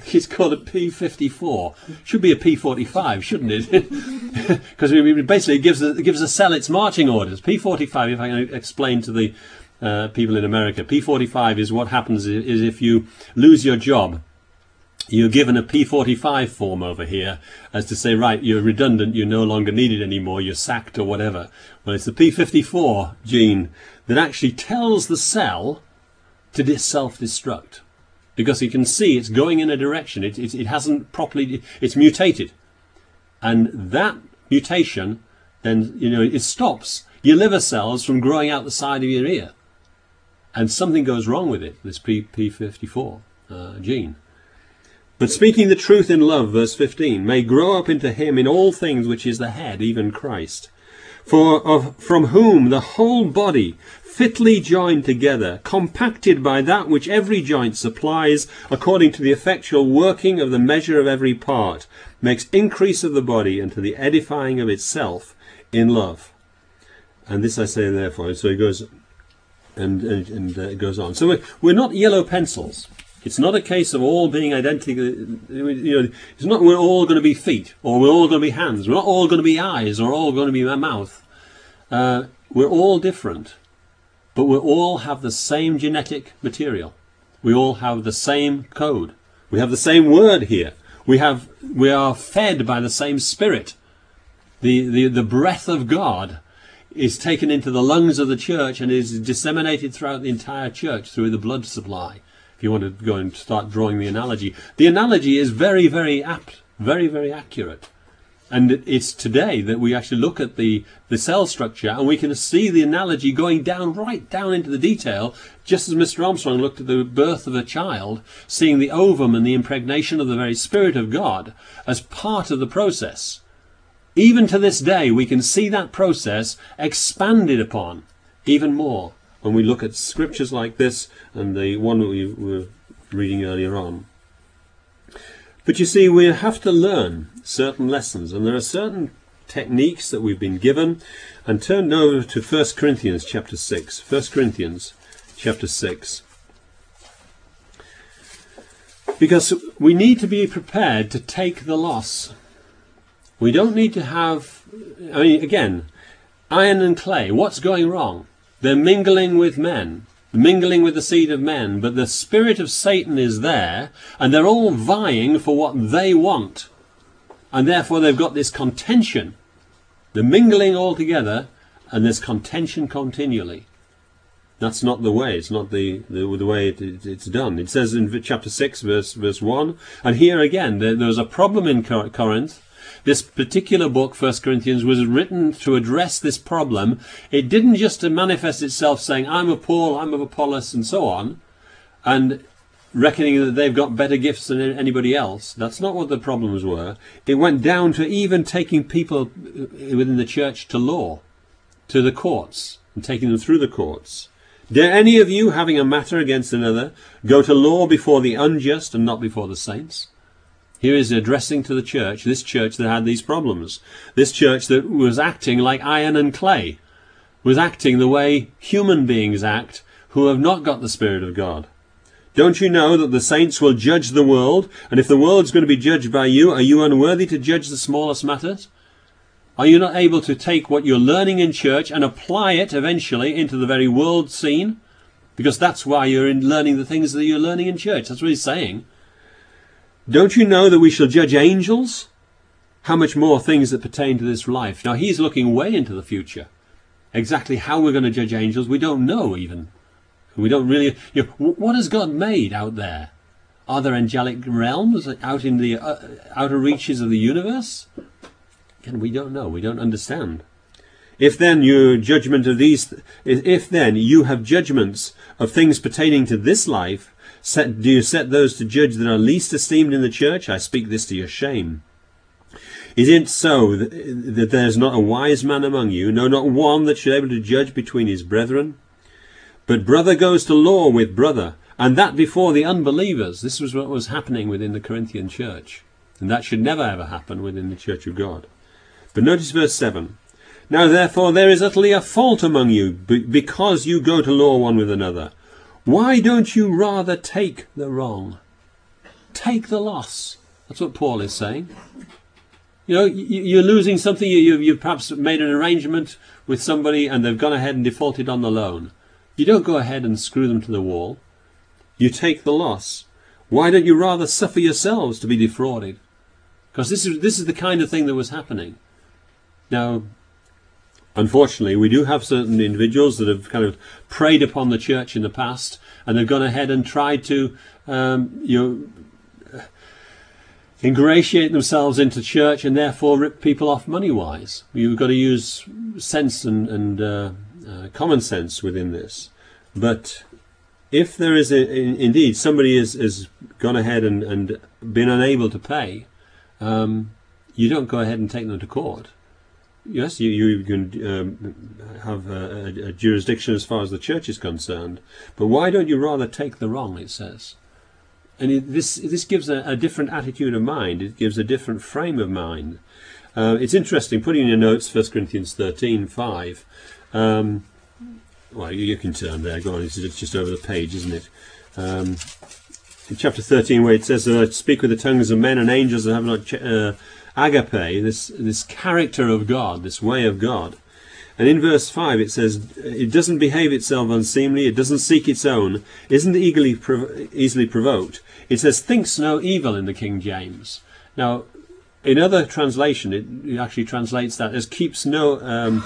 P54. Should be a P45, shouldn't it? Because it basically gives a cell its marching orders. P45, if I can explain to the people in America, P45 is what happens is if you lose your job you're given a P45 form over here as to say, right, you're redundant, you're no longer needed anymore, you're sacked or whatever. Well, it's the P54 gene that actually tells the cell to self-destruct, because you can see it's going in a direction. It hasn't properly, it's mutated. And that mutation, then, it stops your liver cells from growing out the side of your ear. And something goes wrong with it, this P54 gene. But speaking the truth in love, verse 15, may grow up into him in all things which is the head, even Christ. From whom the whole body, fitly joined together, compacted by that which every joint supplies, according to the effectual working of the measure of every part, makes increase of the body unto the edifying of itself in love. And this I say therefore. So he goes and it goes on. So we're not yellow pencils. It's not a case of all being identical. It's not we're all going to be feet, or we're all going to be hands. We're not all going to be eyes, or all going to be a mouth. We're all different, but we all have the same genetic material. We all have the same code. We have the same word here. We are fed by the same Spirit. The breath of God is taken into the lungs of the church and is disseminated throughout the entire church through the blood supply. If you want to go and start drawing the analogy is very, very apt, very, very accurate. And it's today that we actually look at the cell structure and we can see the analogy going down, right down into the detail, just as Mr. Armstrong looked at the birth of a child, seeing the ovum and the impregnation of the very Spirit of God as part of the process. Even to this day, we can see that process expanded upon even more when we look at scriptures like this and the one that we were reading earlier on. But you see, we have to learn certain lessons, and there are certain techniques that we've been given. And turn over to 1 Corinthians chapter 6. 1 Corinthians chapter 6. Because we need to be prepared to take the loss. We don't need to have, again, iron and clay. What's going wrong? They're mingling with men, mingling with the seed of men, but the spirit of Satan is there, and they're all vying for what they want. And therefore they've got this contention. They're mingling all together, and there's contention continually. That's not the way. It's not the way it's done. It says in chapter 6, verse 1, and here again, there was a problem in Corinth. This particular book, 1 Corinthians, was written to address this problem. It didn't just manifest itself saying, I'm of Paul, I'm of Apollos, and so on, and reckoning that they've got better gifts than anybody else. That's not what the problems were. It went down to even taking people within the church to law, to the courts, and taking them through the courts. Dare any of you, having a matter against another, go to law before the unjust and not before the saints? Here is addressing to the church, this church that had these problems. This church that was acting like iron and clay, was acting the way human beings act who have not got the Spirit of God. Don't you know that the saints will judge the world? And if the world's going to be judged by you, are you unworthy to judge the smallest matters? Are you not able to take what you're learning in church and apply it eventually into the very world scene? Because that's why you're learning the things that you're learning in church. That's what he's saying. Don't you know that we shall judge angels? How much more things that pertain to this life? Now he's looking way into the future. Exactly how we're going to judge angels, we don't know even. We don't really... what has God made out there? Are there angelic realms out in the outer reaches of the universe? And we don't know. We don't understand. If then you have judgments of things pertaining to this life, do you set those to judge that are least esteemed in the church? I speak this to your shame. Is it so that there is not a wise man among you, no, not one that should be able to judge between his brethren? But brother goes to law with brother, and that before the unbelievers. This was what was happening within the Corinthian church, and that should never ever happen within the church of God. But notice verse 7. Now therefore there is utterly a fault among you, because you go to law one with another. Why don't you rather take the wrong? Take the loss. That's what Paul is saying. You're losing something. You've perhaps made an arrangement with somebody and they've gone ahead and defaulted on the loan. You don't go ahead and screw them to the wall. You take the loss. Why don't you rather suffer yourselves to be defrauded? Because this is the kind of thing that was happening. Now, unfortunately, we do have certain individuals that have kind of preyed upon the church in the past, and they've gone ahead and tried to ingratiate themselves into church and therefore rip people off money-wise. You've got to use sense and common sense within this. But if there is indeed somebody has gone ahead and been unable to pay, you don't go ahead and take them to court. Yes, you can have a jurisdiction as far as the church is concerned, but why don't you rather take the wrong, it says. And this gives a different attitude of mind. It gives a different frame of mind. It's interesting, putting in your notes 1 Corinthians 13:5. Well, you can turn there. Go on, it's just over the page, isn't it? In chapter 13, where it says, I speak with the tongues of men and angels and have not agape, this character of God, this way of God. And in verse 5 it says, it doesn't behave itself unseemly, it doesn't seek its own, isn't easily provoked. It says, thinks no evil in the King James. Now, in other translation, it actually translates that as keeps no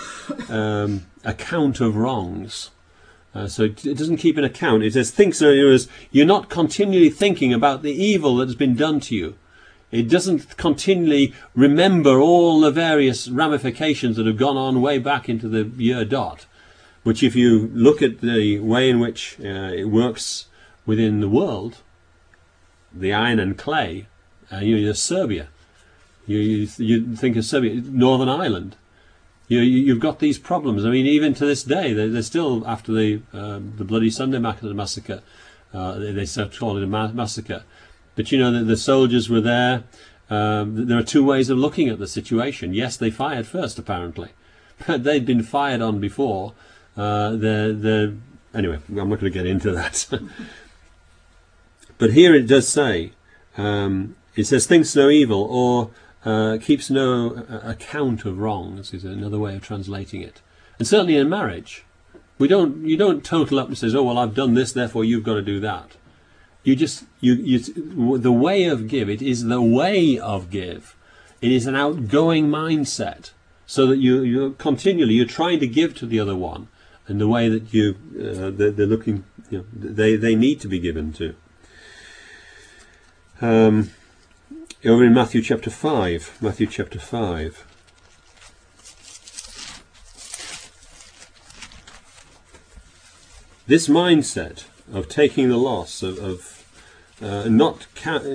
account of wrongs. So it doesn't keep an account. It says, thinks no evil, you're not continually thinking about the evil that has been done to you. It doesn't continually remember all the various ramifications that have gone on way back into the year dot, which if you look at the way in which it works within the world, the iron and clay, you're Serbia. You think of Serbia, Northern Ireland. You've got these problems. I mean, even to this day, they're still, after the Bloody Sunday massacre, they still call it a massacre. But you know, the soldiers were there. There are two ways of looking at the situation. Yes, they fired first, apparently. But they'd been fired on before. Anyway, I'm not going to get into that. But here it does say, it says, thinks no evil, or keeps no account of wrongs, is another way of translating it. And certainly in marriage, you don't total up and say, oh, well, I've done this, therefore you've got to do that. The way of give, it is the way of give. It is an outgoing mindset, so that you're trying to give to the other one, and the way that they're looking, they need to be given to. Over in Matthew chapter 5, this mindset of taking the loss, of not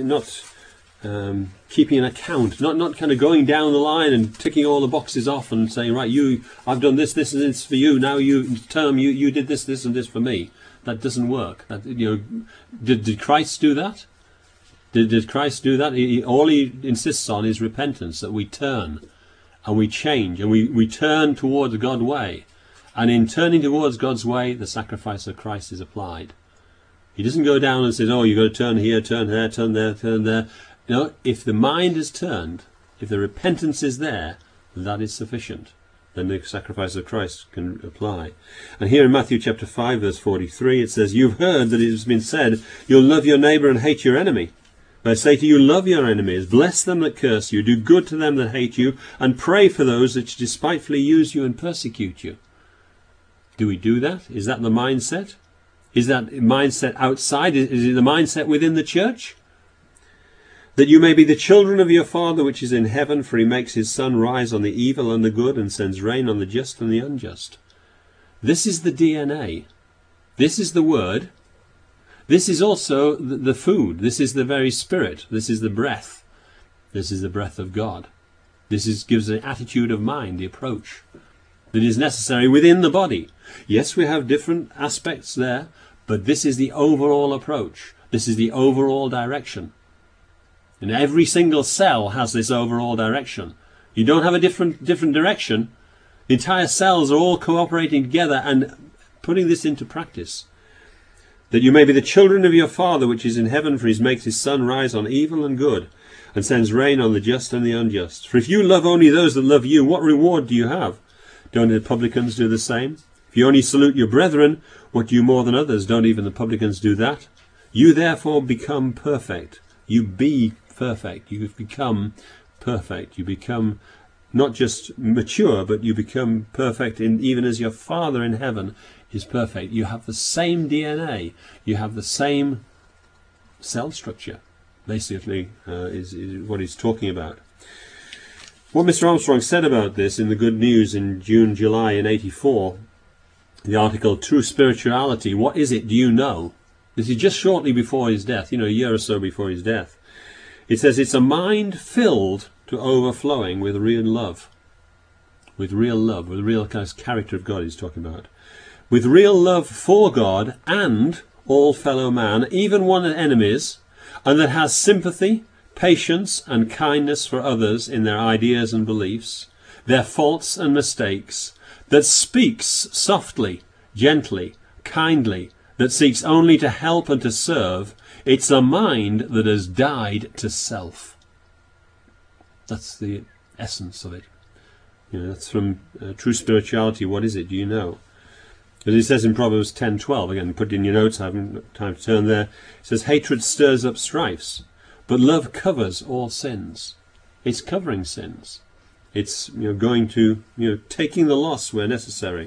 keeping an account, not kind of going down the line and ticking all the boxes off and saying, right, I've done this and this for you. Now you did this and this for me. That doesn't work. Did Christ do that? Did Christ do that? All he insists on is repentance, that we turn and we change and we turn towards God's way. And in turning towards God's way, the sacrifice of Christ is applied. He doesn't go down and says, oh, you've got to turn here, turn there, turn there, turn there. If the mind is turned, if the repentance is there, that is sufficient. Then the sacrifice of Christ can apply. And here in Matthew chapter 5, verse 43, it says, you've heard that it has been said, you'll love your neighbour and hate your enemy. But I say to you, love your enemies, bless them that curse you, do good to them that hate you, and pray for those that despitefully use you and persecute you. Do we do that? Is that the mindset? Is that mindset outside? Is it the mindset within the church? That you may be the children of your Father which is in heaven, for he makes his sun rise on the evil and the good, and sends rain on the just and the unjust. This is the DNA. This is the word. This is also the food. This is the very spirit. This is the breath. This is the breath of God. This gives an attitude of mind, the approach that is necessary within the body. Yes, we have different aspects there, but this is the overall approach. This is the overall direction. And every single cell has this overall direction. You don't have a different direction. The entire cells are all cooperating together and putting this into practice. That you may be the children of your Father which is in heaven, for he makes his sun rise on evil and good, and sends rain on the just and the unjust. For if you love only those that love you, what reward do you have? Don't the publicans do the same? If you only salute your brethren, what do you more than others? Don't even the publicans do that? You therefore become perfect. You be perfect. You become perfect. You become not just mature, but you become perfect even as your Father in heaven is perfect. You have the same DNA. You have the same cell structure, basically, is what he's talking about. What Mr. Armstrong said about this in the Good News in July in 84, the article True Spirituality, what is it, do you know? This is just shortly before his death, a year or so before his death. It says it's a mind filled to overflowing with real love. With real love, with the real kind of character of God he's talking about. With real love for God and all fellow man, even one of enemies, and that has sympathy, patience and kindness for others in their ideas and beliefs, their faults and mistakes, that speaks softly, gently, kindly, that seeks only to help and to serve. It's a mind that has died to self. That's the essence of it. That's from True Spirituality. What is it? Do you know? As it says in Proverbs 10:12, again, put it in your notes, I haven't time to turn there. It says, hatred stirs up strifes, but love covers all sins. It's covering sins. It's going to taking the loss where necessary.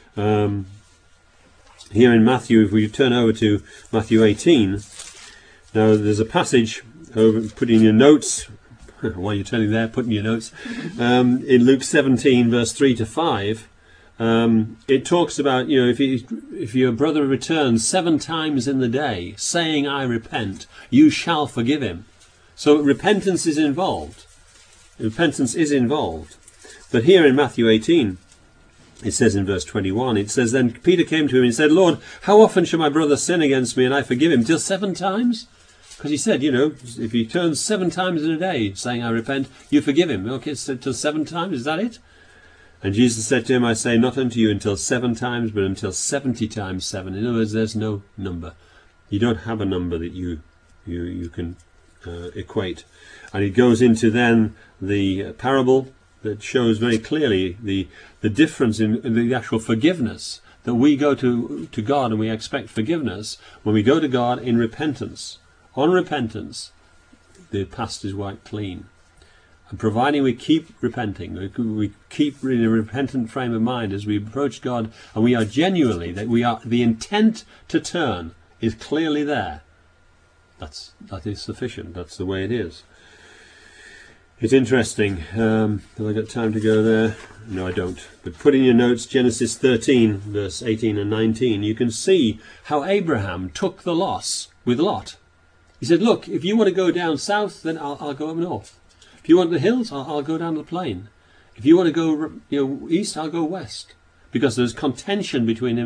Here in Matthew, if we turn over to Matthew 18, now there's a passage over, put in your notes while you're turning there, put in your notes, in Luke 17 verse 3 to 5. It talks about if your brother returns 7 times in the day saying I repent, you shall forgive him. So repentance is involved. Repentance is involved. But here in Matthew 18, it says in verse 21, it says, then Peter came to him and said, Lord, how often shall my brother sin against me and I forgive him? Till 7 times? Because he said, if he turns 7 times in a day saying I repent, you forgive him. Okay, so till 7 times, is that it? And Jesus said to him, I say not unto you until 7 times, but until 70 times 7. In other words, there's no number. You don't have a number that you can equate. And it goes into then the parable that shows very clearly the difference in the actual forgiveness, that we go to God and we expect forgiveness when we go to God in repentance. On repentance, the past is wiped clean. And providing we keep repenting, we keep in a repentant frame of mind as we approach God, and we are genuinely, the intent to turn is clearly there. That is sufficient. That's the way it is. It's interesting. Have I got time to go there? No, I don't. But put in your notes Genesis 13, verse 18 and 19. You can see how Abraham took the loss with Lot. He said, look, if you want to go down south, then I'll go up north. If you want the hills, I'll go down the plain. If you want to go east, I'll go west. Because there's contention between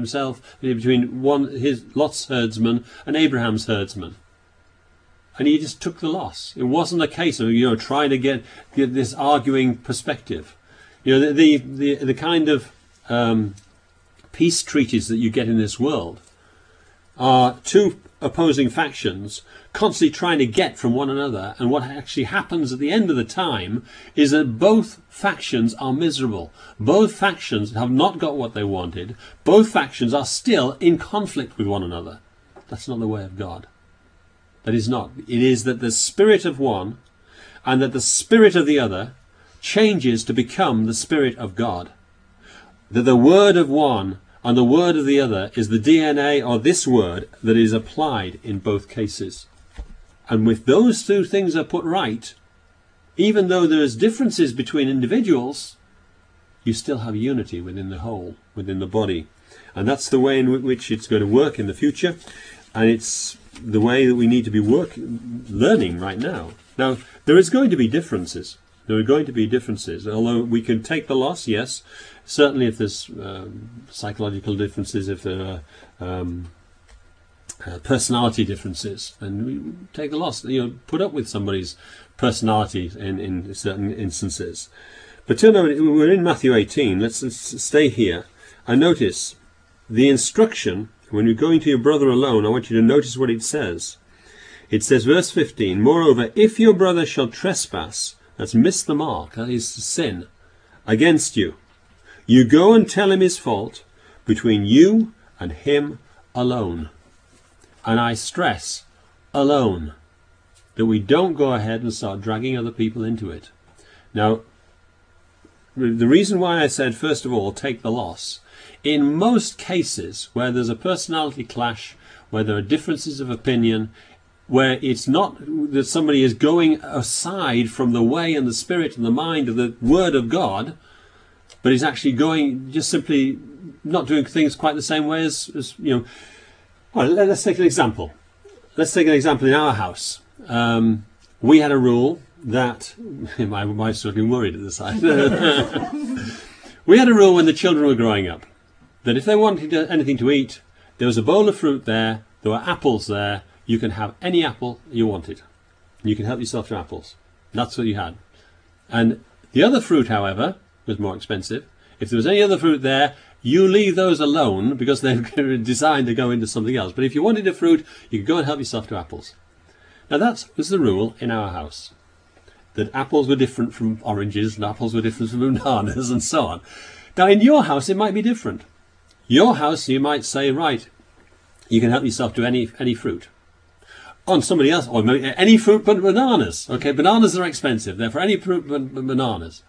Lot's herdsman and Abraham's herdsman. And he just took the loss. It wasn't a case of trying to get this arguing perspective. The kind of peace treaties that you get in this world are 2 opposing factions constantly trying to get from one another, and what actually happens at the end of the time is that both factions are miserable. Both factions have not got what they wanted. Both factions are still in conflict with one another. That's not the way of God. That is not. It is that the spirit of one and that the spirit of the other changes to become the spirit of God. That the word of one and the word of the other is the DNA or this word that is applied in both cases. And if those 2 things are put right, even though there is differences between individuals, you still have unity within the whole, within the body. And that's the way in which it's going to work in the future. And it's the way that we need to be learning right now. Now, there is going to be differences. There are going to be differences. Although we can take the loss, yes. Certainly if there's psychological differences, if there are personality differences, and we take the loss. Put up with somebody's personality in certain instances. But turn over, we're in Matthew 18. Let's stay here. And notice the instruction. When you're going to your brother alone, I want you to notice what it says. It says, verse 15, moreover, if your brother shall trespass, that's miss the mark, that is sin, against you, you go and tell him his fault between you and him alone. and I stress alone, that we don't go ahead and start dragging other people into it. Now, the reason why I said, first of all, take the loss, in most cases where there's a personality clash, where there are differences of opinion, where it's not that somebody is going aside from the way and the spirit and the mind of the Word of God, but is actually going, just simply not doing things quite the same way as you know. Well, let's take an example. Let's take an example in our house. We had a rule that, my wife's looking worried at the side. We had a rule when the children were growing up, that if they wanted anything to eat, there was a bowl of fruit there, there were apples there, you can have any apple you wanted. You can help yourself to apples. That's what you had. And the other fruit, however, was more expensive. If there was any other fruit there, you leave those alone because they're designed to go into something else. But if you wanted a fruit, you could go and help yourself to apples. Now that was the rule in our house, that apples were different from oranges and apples were different from bananas and so on. Now in your house it might be different. Your house, you might say, right, you can help yourself to any fruit. On somebody else, or any fruit but bananas. Okay, bananas are expensive, therefore any fruit but bananas.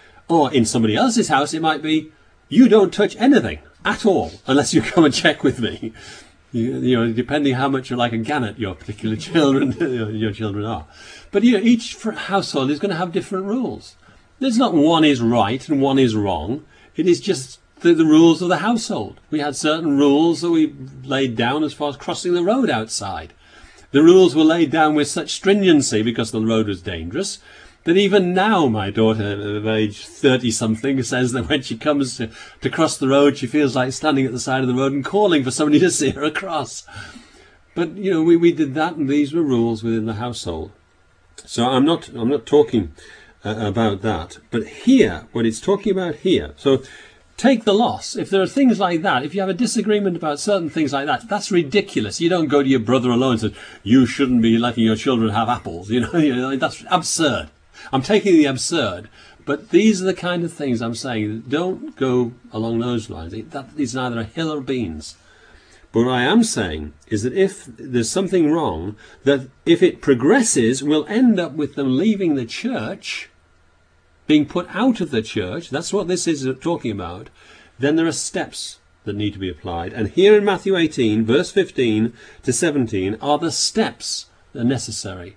Or in somebody else's house it might be, you don't touch anything at all unless you come and check with me. You know, depending how much you're like a gannet your particular children, your children are. But you know, each household is going to have different rules. There's not one is right and one is wrong. It is just the rules of the household. We had certain rules that we laid down as far as crossing the road outside. The rules were laid down with such stringency because the road was dangerous, that even now my daughter of age 30-something says that when she comes to cross the road, she feels like standing at the side of the road and calling for somebody to see her across. But, you know, we did that, and these were rules within the household. So I'm not talking about that. But here, what it's talking about here, so take the loss. If there are things like that, if you have a disagreement about certain things like that, that's ridiculous. You don't go to your brother alone and say, you shouldn't be letting your children have apples. You know, that's absurd. I'm taking the absurd, but these are the kind of things I'm saying. Don't go along those lines. That is neither a hill or beans. But what I am saying is that if there's something wrong, that if it progresses, we'll end up with them leaving the church, being put out of the church. That's what this is talking about. Then there are steps that need to be applied. And here in Matthew 18, verse 15 to 17, are the steps that are necessary.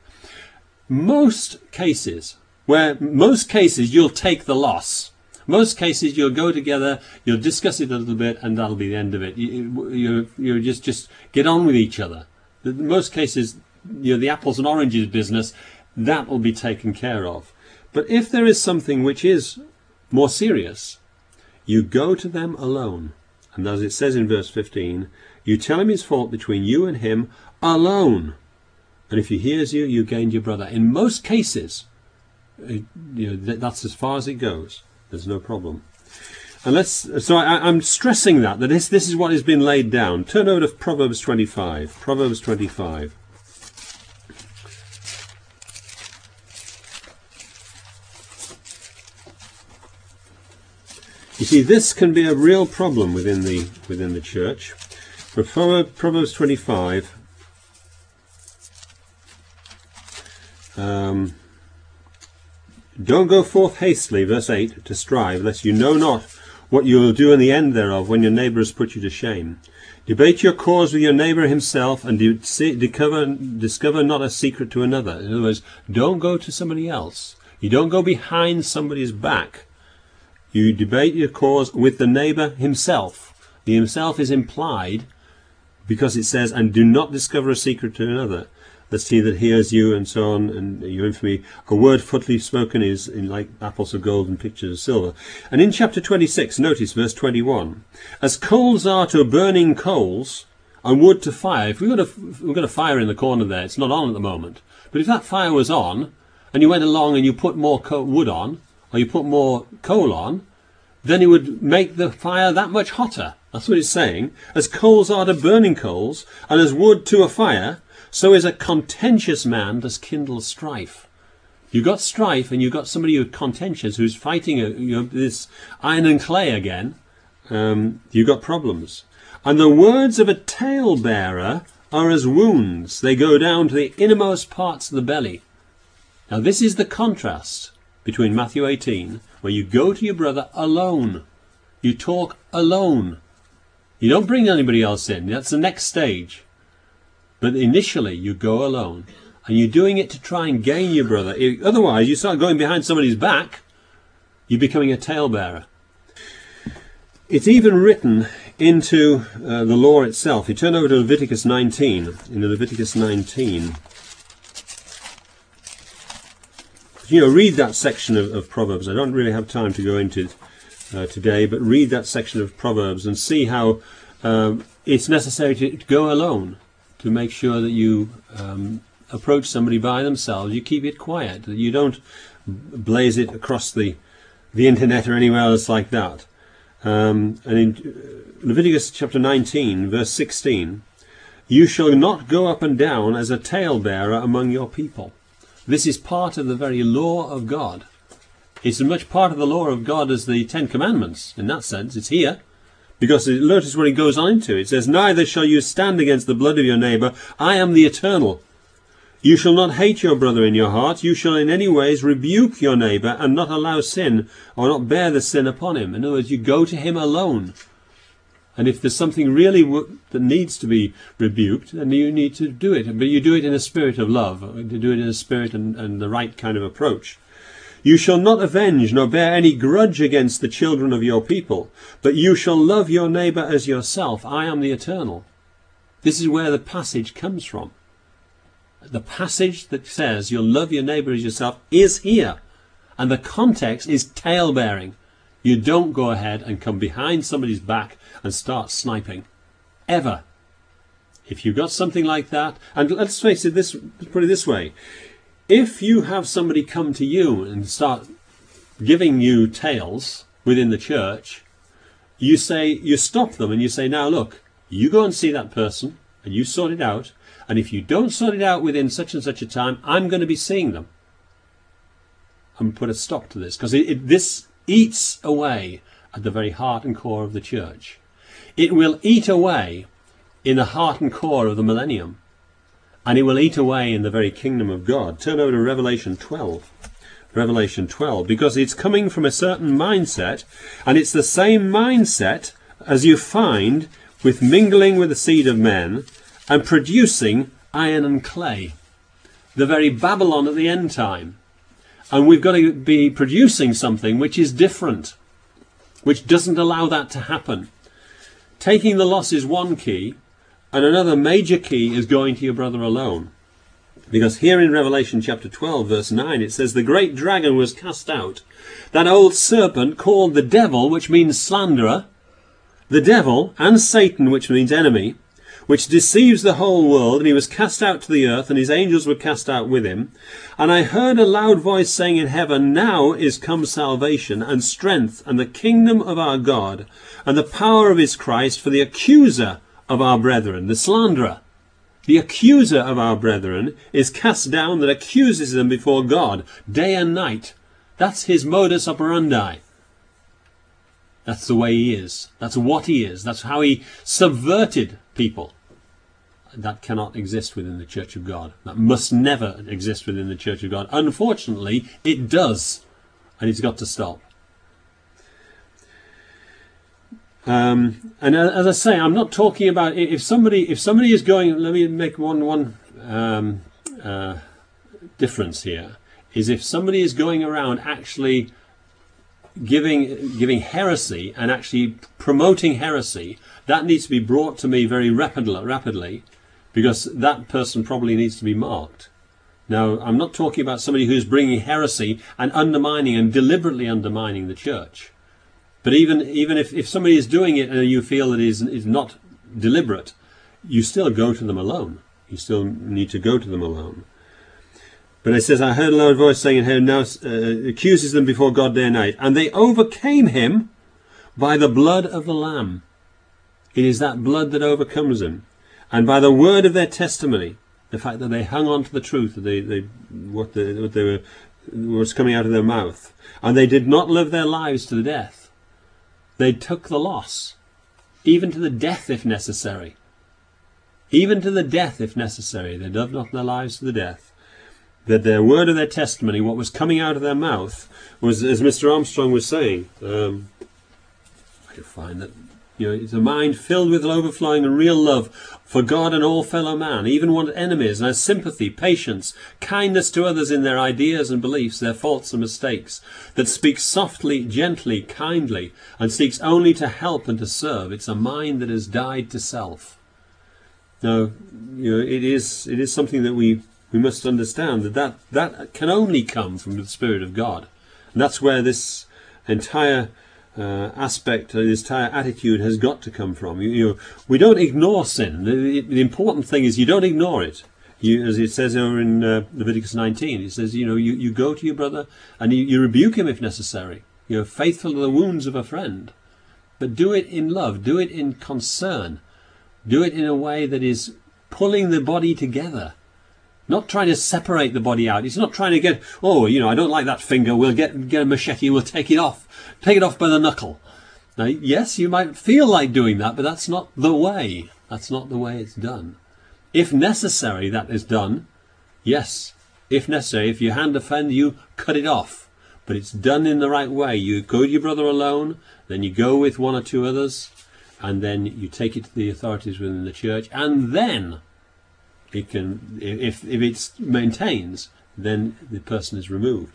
Most cases you'll take the loss. Most cases you'll go together, you'll discuss it a little bit, and that'll be the end of it. You just get on with each other. In most cases, you know, the apples and oranges business, that will be taken care of. But if there is something which is more serious, you go to them alone. And as it says in verse 15, you tell him his fault between you and him alone. And if he hears you, you gained your brother. In most cases, you know, that's as far as it goes. There's no problem. And so I'm stressing that this is what has been laid down. Turn over to Proverbs 25. Proverbs 25. You see, this can be a real problem within the church. But Proverbs 25. Don't go forth hastily, verse 8, to strive, lest you know not what you will do in the end thereof when your neighbour has put you to shame. Debate your cause with your neighbour himself, and discover not a secret to another. In other words, don't go to somebody else. You don't go behind somebody's back. You debate your cause with the neighbour himself. The himself is implied because it says, and do not discover a secret to another. Let's see that hears you, and so on, and your infamy. A word footly spoken is in like apples of gold and pictures of silver. And in chapter 26, notice verse 21. As coals are to burning coals, and wood to fire. If we've got a fire in the corner there, it's not on at the moment. But if that fire was on, and you went along and you put more wood on, or you put more coal on, then it would make the fire that much hotter. That's what it's saying. As coals are to burning coals, and as wood to a fire, so is a contentious man does kindle strife. You've got strife, and you've got somebody who's contentious, who's fighting this iron and clay again. You've got problems. And the words of a talebearer are as wounds. They go down to the innermost parts of the belly. Now this is the contrast between Matthew 18, where you go to your brother alone. You talk alone. You don't bring anybody else in. That's the next stage. But initially you go alone. And you're doing it to try and gain your brother. Otherwise, you start going behind somebody's back, you're becoming a talebearer. It's even written into the law itself. You turn over to Leviticus 19. In Leviticus 19, read that section of Proverbs. I don't really have time to go into it today, but read that section of Proverbs and see how it's necessary to go alone to make sure that you approach somebody by themselves. You keep it quiet. You don't blaze it across the internet or anywhere else like that. And in Leviticus chapter 19, verse 16, you shall not go up and down as a talebearer among your people. This is part of the very law of God. It's as much part of the law of God as the Ten Commandments. In that sense, it's here. Because notice what it goes on into. It says, neither shall you stand against the blood of your neighbour. I am the Eternal. You shall not hate your brother in your heart. You shall in any ways rebuke your neighbour and not allow sin or not bear the sin upon him. In other words, you go to him alone. And if there's something really that needs to be rebuked, then you need to do it. But you do it in a spirit of love. You do it in a spirit and the right kind of approach. You shall not avenge nor bear any grudge against the children of your people, but you shall love your neighbour as yourself. I am the Eternal. This is where the passage comes from. The passage that says you'll love your neighbour as yourself is here. And the context is talebearing. You don't go ahead and come behind somebody's back and start sniping. Ever. If you've got something like that, and let's face it, let's put it this way. If you have somebody come to you and start giving you tales within the church, you stop them and you say, now look, you go and see that person and you sort it out. And if you don't sort it out within such and such a time, I'm going to be seeing them. And put a stop to this, because this eats away at the very heart and core of the church. It will eat away in the heart and core of the millennium. And it will eat away in the very kingdom of God. Turn over to Revelation 12. Revelation 12, because it's coming from a certain mindset, and it's the same mindset as you find with mingling with the seed of men and producing iron and clay. The very Babylon at the end time. And we've got to be producing something which is different, which doesn't allow that to happen. Taking the loss is one key, and another major key is going to your brother alone. Because here in Revelation chapter 12, verse 9, it says, the great dragon was cast out, that old serpent called the devil, which means slanderer, the devil, and Satan, which means enemy, which deceives the whole world, and he was cast out to the earth, and his angels were cast out with him. And I heard a loud voice saying in heaven, now is come salvation, and strength, and the kingdom of our God, and the power of his Christ, for the accuser of our brethren, the slanderer, the accuser of our brethren, is cast down, that accuses them before God, day and night. That's his modus operandi. That's the way he is. That's what he is. That's how he subverted people. That cannot exist within the Church of God. That must never exist within the Church of God. Unfortunately, it does. And it's got to stop. And as I say, I'm not talking about if somebody is going. Let me make one difference here. Is if somebody is going around actually giving heresy and actually promoting heresy, that needs to be brought to me very rapidly, because that person probably needs to be marked. Now, I'm not talking about somebody who's bringing heresy and undermining and deliberately undermining the church. But even if somebody is doing it and you feel that it is not deliberate, you still go to them alone. You still need to go to them alone. But it says, I heard a loud voice saying in heaven, now accuses them before God day and night. And they overcame him by the blood of the Lamb. It is that blood that overcomes him. And by the word of their testimony, the fact that they hung on to the truth, what was coming out of their mouth. And they did not live their lives to the death. They took the loss, even to the death if necessary. even to the death if necessary. They love not their lives to the death. That their word of their testimony, what was coming out of their mouth, was, as Mr. Armstrong was saying, I can find that, it's a mind filled with overflowing and real love for God and all fellow man, even one's enemies, and has sympathy, patience, kindness to others in their ideas and beliefs, their faults and mistakes, that speaks softly, gently, kindly, and seeks only to help and to serve. It's a mind that has died to self. Now, it is something that we must understand, that can only come from the Spirit of God. And that's where this entire aspect, this entire attitude has got to come from. We don't ignore sin. The important thing is you don't ignore it. As it says over in Leviticus 19, it says, you go to your brother and you rebuke him if necessary. Faithful to the wounds of a friend. But do it in love. Do it in concern. Do it in a way that is pulling the body together. Not trying to separate the body out. It's not trying to get, I don't like that finger. We'll get a machete. We'll take it off. Take it off by the knuckle. Now, yes, you might feel like doing that, but that's not the way. That's not the way it's done. If necessary, that is done. Yes, if necessary. If your hand offends you, cut it off. But it's done in the right way. You go to your brother alone, then you go with one or two others, and then you take it to the authorities within the church, and then it can, if it maintains, then the person is removed.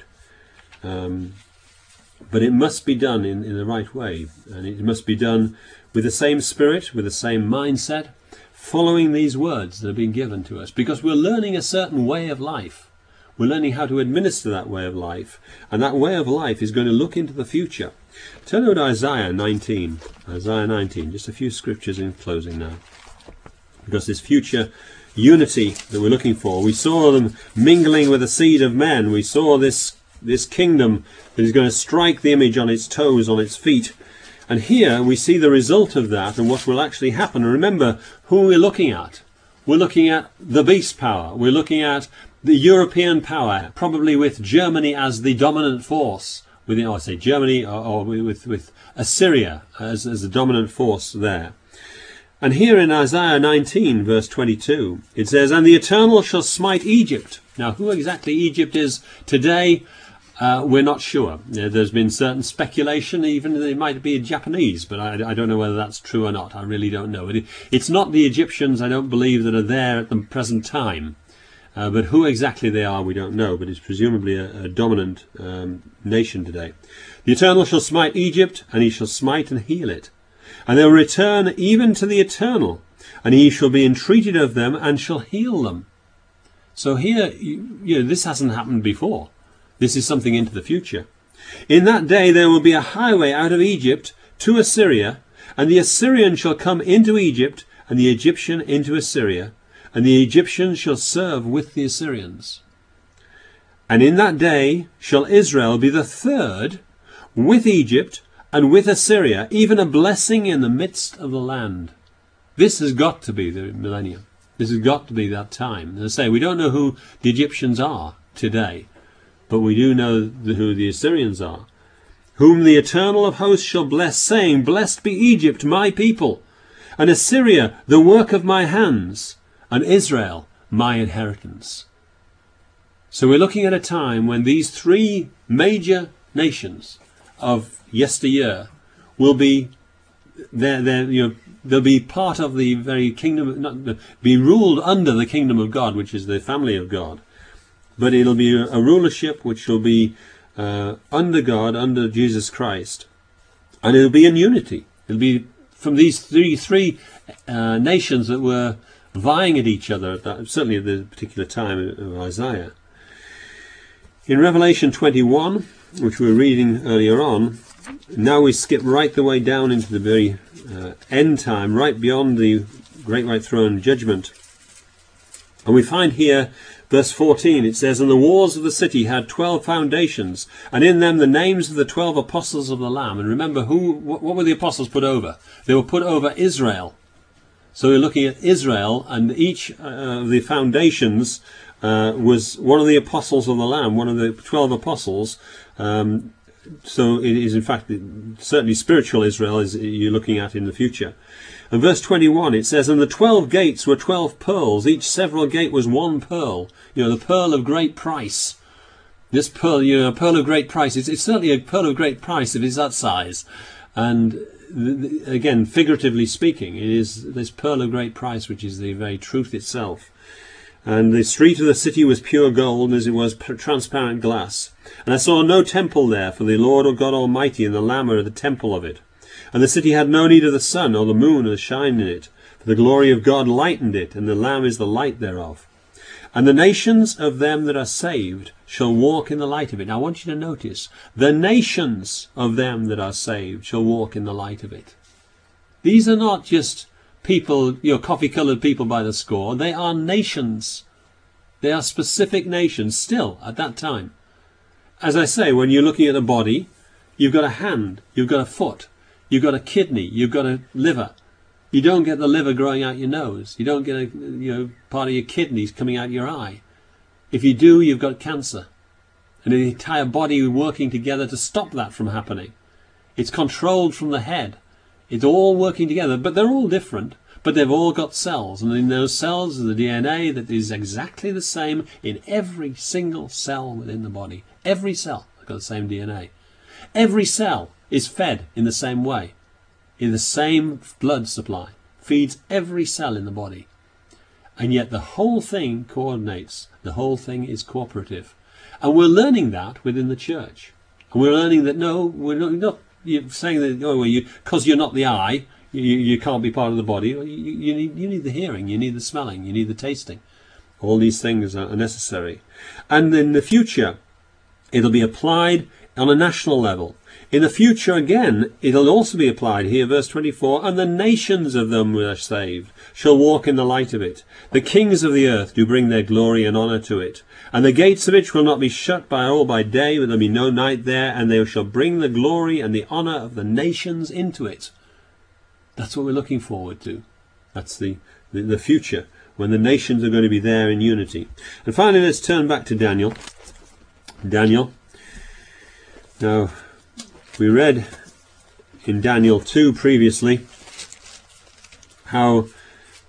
But it must be done in the right way, and it must be done with the same spirit, with the same mindset, following these words that are being given to us, because we're learning a certain way of life. We're learning how to administer that way of life, and that way of life is going to look into the future. Turn over to Isaiah 19. Isaiah 19, just a few scriptures in closing now. Because this future unity that we're looking for, we saw them mingling with the seed of men. We saw this kingdom that is going to strike the image on its toes, on its feet. And here we see the result of that and what will actually happen. And remember who we're looking at. We're looking at the beast power. We're looking at the European power, probably with Germany as the dominant force. Germany or with Assyria as the dominant force there. And here in Isaiah 19, verse 22, it says, "And the Eternal shall smite Egypt." Now, who exactly Egypt is today, we're not sure. There's been certain speculation, even that it might be Japanese, but I don't know whether that's true or not. I really don't know. It's not the Egyptians, I don't believe, that are there at the present time. But who exactly they are, we don't know. But it's presumably a dominant nation today. "The Eternal shall smite Egypt, and he shall smite and heal it. And they will return even to the Eternal, and he shall be entreated of them, and shall heal them." So here, this hasn't happened before. This is something into the future. "In that day there will be a highway out of Egypt to Assyria, and the Assyrian shall come into Egypt, and the Egyptian into Assyria, and the Egyptians shall serve with the Assyrians. And in that day shall Israel be the third with Egypt and with Assyria, even a blessing in the midst of the land." This has got to be the millennium. This has got to be that time. As I say, we don't know who the Egyptians are today, but we do know who the Assyrians are. "Whom the Eternal of hosts shall bless, saying, Blessed be Egypt, my people, and Assyria, the work of my hands, and Israel, my inheritance." So we're looking at a time when these three major nations of yesteryear will be they'll be part of the very kingdom, be ruled under the kingdom of God, which is the family of God. But it'll be a rulership which will be under God, under Jesus Christ, and it'll be in unity. It'll be from these three nations that were vying at each other, certainly at the particular time of Isaiah. In Revelation 21, which we were reading earlier on, now we skip right the way down into the very end time, right beyond the great white throne judgment. And we find here, verse 14, it says, "And the walls of the city had 12 foundations, and in them the names of the 12 apostles of the Lamb." And remember, what were the apostles put over? They were put over Israel. So we're looking at Israel, and each of the foundations was one of the apostles of the Lamb, one of the 12 apostles, So it is in fact certainly spiritual Israel as you're looking at in the future. And verse 21, it says, and the 12 gates were 12 pearls. Each several gate was one pearl. The pearl of great price. This pearl, a pearl of great price. It's certainly a pearl of great price if it's that size. And again, figuratively speaking, it is this pearl of great price, which is the very truth itself. And the street of the city was pure gold, as it was transparent glass. And I saw no temple there, for the Lord God Almighty and the Lamb are the temple of it. And the city had no need of the sun or the moon to shine in it, for the glory of God lightened it, and the Lamb is the light thereof. And the nations of them that are saved shall walk in the light of it. Now I want you to notice, the nations of them that are saved shall walk in the light of it. These are not just people, coffee-coloured people by the score. They are nations. They are specific nations still at that time. As I say, when you're looking at a body, you've got a hand, you've got a foot, you've got a kidney, you've got a liver. You don't get the liver growing out your nose. You don't get part of your kidneys coming out your eye. If you do, you've got cancer. And the entire body working together to stop that from happening. It's controlled from the head. It's all working together, but they're all different. But they've all got cells. And in those cells is the DNA that is exactly the same in every single cell within the body. Every cell has got the same DNA. Every cell is fed in the same way. In the same blood supply, feeds every cell in the body. And yet the whole thing coordinates. The whole thing is cooperative. And we're learning that within the church. And we're learning that no, we're not you're saying that because you're not the eye, you can't be part of the body. You need the hearing, you need the smelling, you need the tasting. All these things are necessary. And in the future, it'll be applied on a national level. In the future again, it'll also be applied here, verse 24, and the nations of them that are saved shall walk in the light of it. The kings of the earth do bring their glory and honour to it. And the gates of it will not be shut by day, but there'll be no night there, and they shall bring the glory and the honour of the nations into it. That's what we're looking forward to. That's the future, when the nations are going to be there in unity. And finally, let's turn back to Daniel. Now, we read in Daniel 2 previously how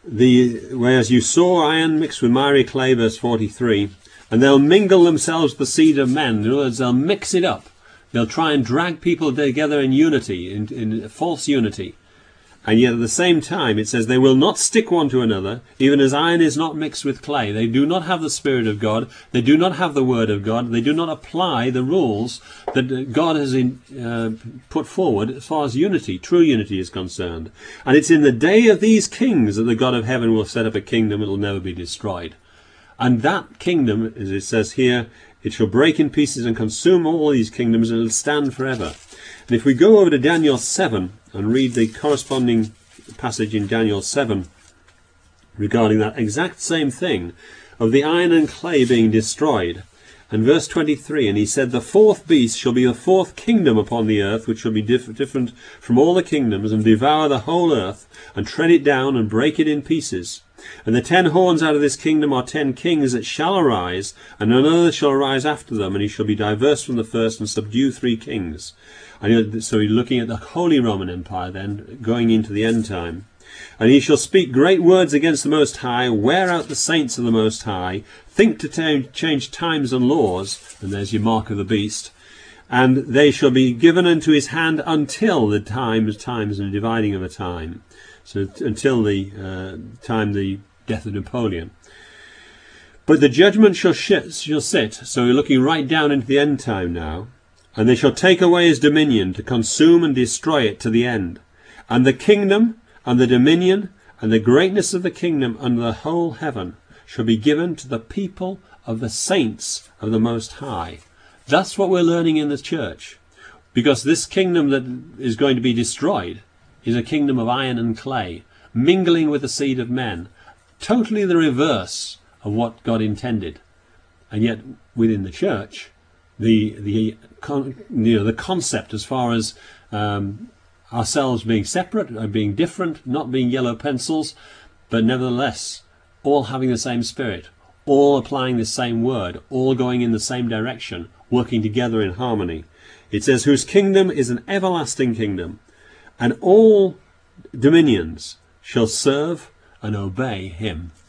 whereas you saw iron mixed with miry clay, verse 43, and they'll mingle themselves with the seed of men. In other words, they'll mix it up. They'll try and drag people together in unity, in false unity. And yet at the same time it says they will not stick one to another, even as iron is not mixed with clay. They do not have the Spirit of God. They do not have the Word of God. They do not apply the rules that God has put forward as far as unity, true unity is concerned. And it's in the day of these kings that the God of heaven will set up a kingdom that will never be destroyed. And that kingdom, as it says here, it shall break in pieces and consume all these kingdoms, and it will stand forever. And if we go over to Daniel 7 and read the corresponding passage in Daniel 7 regarding that exact same thing of the iron and clay being destroyed, and verse 23, and he said, the fourth beast shall be the fourth kingdom upon the earth, which shall be different from all the kingdoms, and devour the whole earth, and tread it down, and break it in pieces. And the 10 horns out of this kingdom are 10 kings that shall arise, and another shall arise after them, and he shall be diverse from the first, and subdue 3 kings. And so you're looking at the Holy Roman Empire then, going into the end time. And he shall speak great words against the Most High, wear out the saints of the Most High, think to change times and laws, and there's your mark of the beast, and they shall be given into his hand until the times and the dividing of a time. So until the death of Napoleon. But the judgment shall sit, so we're looking right down into the end time now, and they shall take away his dominion to consume and destroy it to the end. And the kingdom and the dominion and the greatness of the kingdom and the whole heaven shall be given to the people of the saints of the Most High. That's what we're learning in the church. Because this kingdom that is going to be destroyed is a kingdom of iron and clay, mingling with the seed of men. Totally the reverse of what God intended. And yet within the church, the concept as far as ourselves being separate, being different, not being yellow pencils, but nevertheless all having the same spirit, all applying the same word, all going in the same direction, working together in harmony, It says, whose kingdom is an everlasting kingdom, and all dominions shall serve and obey him.